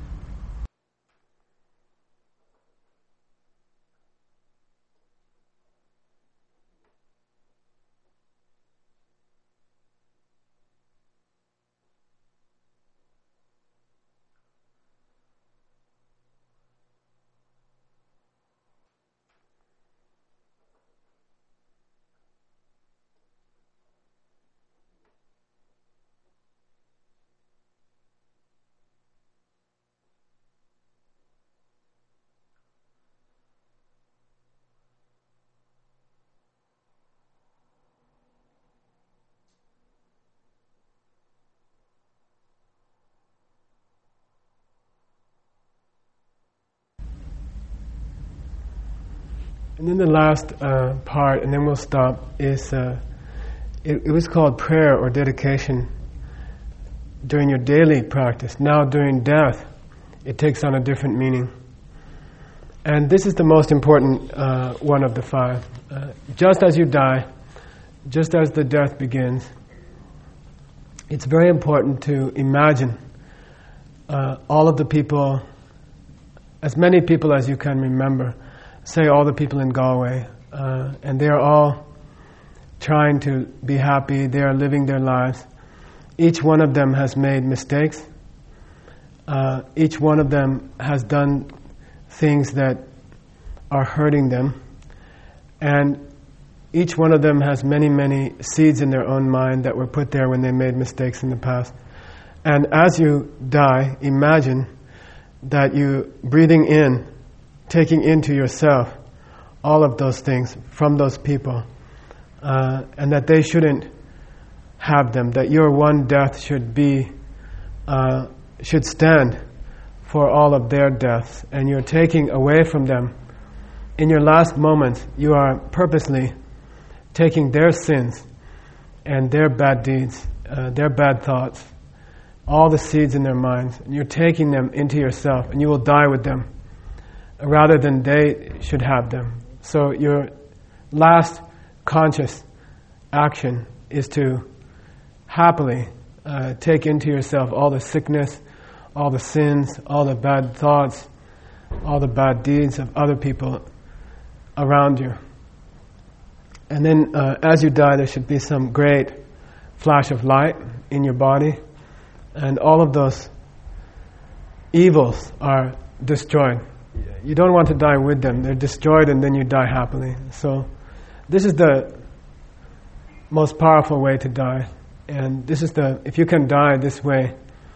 [SPEAKER 2] And then the last part, and then we'll stop, is it was called prayer or dedication during your daily practice. Now during death, it takes on a different meaning. And this is the most important one of the 5. Just as you die, just as the death begins, it's very important to imagine all of the people, as many people as you can remember. Say all the people in Galway, and they are all trying to be happy, they are living their lives. Each one of them has made mistakes. Each one of them has done things that are hurting them. And each one of them has many, many seeds in their own mind that were put there when they made mistakes in the past. And as you die, imagine that you breathing in, taking into yourself all of those things from those people, and that they shouldn't have them, that your one death should stand for all of their deaths, and you're taking away from them. In your last moments, you are purposely taking their sins and their bad deeds, their bad thoughts, all the seeds in their minds, and you're taking them into yourself, and you will die with them, rather than they should have them. So your last conscious action is to happily take into yourself all the sickness, all the sins, all the bad thoughts, all the bad deeds of other people around you. And then as you die, there should be some great flash of light in your body, and all of those evils are destroyed. You don't want to die with them. They're destroyed, and then you die happily. So this is the most powerful way to die. And this is if you can die this way,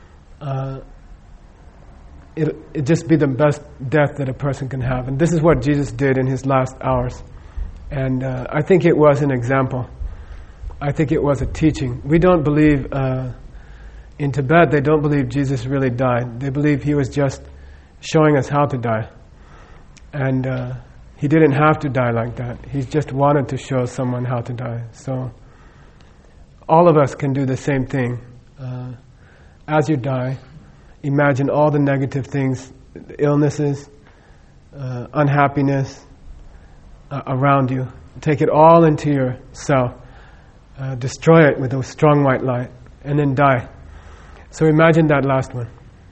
[SPEAKER 2] it just be the best death that a person can have. And this is what Jesus did in his last hours. And I think it was an example. I think it was a teaching. We don't believe, in Tibet, they don't believe Jesus really died. They believe he was just showing us how to die. And He didn't have to die like that. He just wanted to show someone how to die. So all of us can do the same thing. As you die, imagine all the negative things, illnesses, unhappiness around you. Take it all into yourself. Destroy it with a strong white light, and then die. So imagine that last one.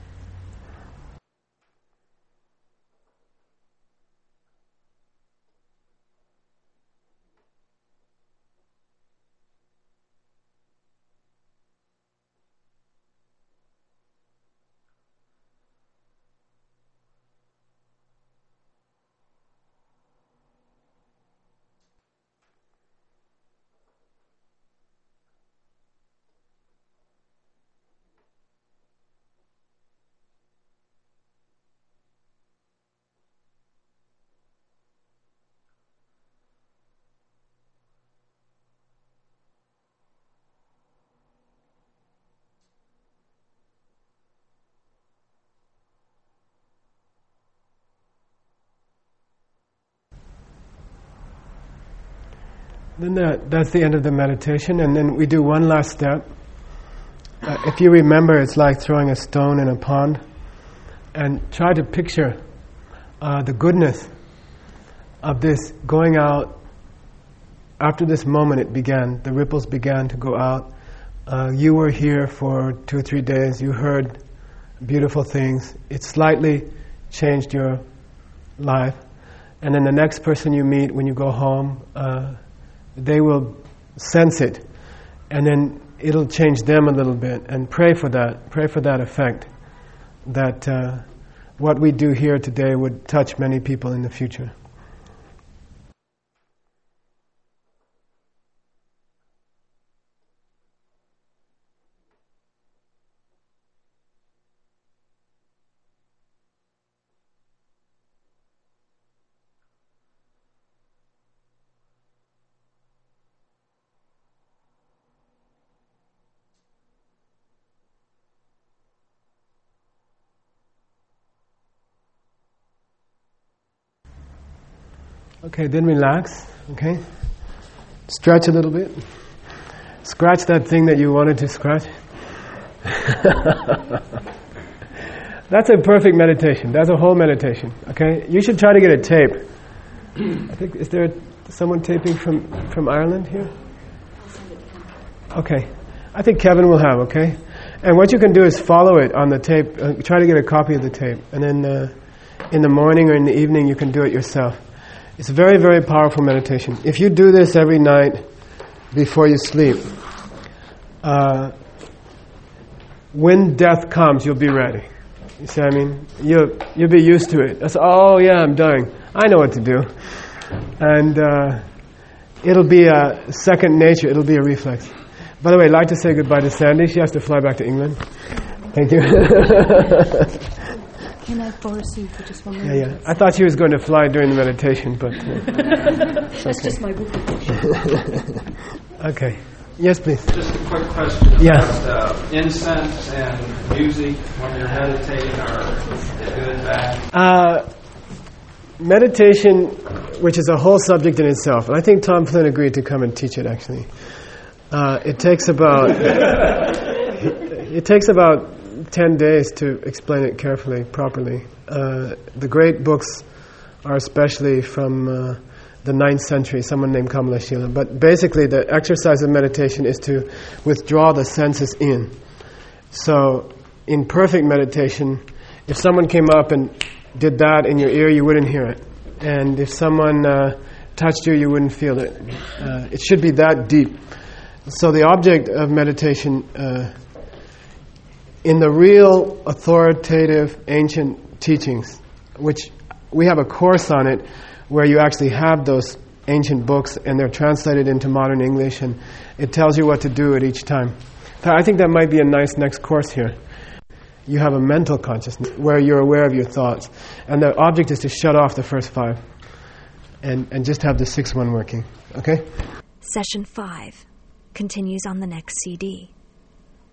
[SPEAKER 2] Then that's the end of the meditation, and then we do one last step. If you remember, it's like throwing a stone in a pond, and try to picture the goodness of this going out. After this moment it began, the ripples began to go out. You were here for 2 or 3 days, you heard beautiful things, it slightly changed your life, and then the next person you meet when you go home, they will sense it, and then it'll change them a little bit. And pray for that effect, that what we do here today would touch many people in the future. Okay, then relax, okay? Stretch a little bit. Scratch that thing that you wanted to scratch. That's a perfect meditation. That's a whole meditation, okay? You should try to get a tape. I think, is there someone taping from Ireland here? Okay. I think Kevin will have, okay? And what you can do is follow it on the tape. Try to get a copy of the tape. And then in the morning or in the evening you can do it yourself. It's a very, very powerful meditation. If you do this every night before you sleep, when death comes, you'll be ready. You see what I mean? You'll be used to it. That's, oh yeah, I'm dying. I know what to do. And it'll be a second nature. It'll be a reflex. By the way, I'd like to say goodbye to Sandy. She has to fly back to England. Thank you.
[SPEAKER 6] Can I force you for just 1 minute?
[SPEAKER 2] Yeah. I thought she was going to fly during the meditation, but...
[SPEAKER 6] That's just my book.
[SPEAKER 2] Okay. Yes, please.
[SPEAKER 13] Just a quick question about incense and music when you're meditating. Are they good, bad?
[SPEAKER 2] Meditation, which is a whole subject in itself, and I think Tom Flynn agreed to come and teach it, actually. It takes about 10 days to explain it carefully, properly. The great books are especially from the 9th century, someone named Kamala Shila. But basically the exercise of meditation is to withdraw the senses in. So in perfect meditation, if someone came up and did that in your ear, you wouldn't hear it. And if someone touched you, you wouldn't feel it. It should be that deep. So the object of meditation... in the real authoritative ancient teachings, which we have a course on it, where you actually have those ancient books and they're translated into modern English, and it tells you what to do at each time. I think that might be a nice next course here. You have a mental consciousness where you're aware of your thoughts, and the object is to shut off the first 5 and just have the 6th one working. Okay?
[SPEAKER 1] Session 5 continues on the next CD.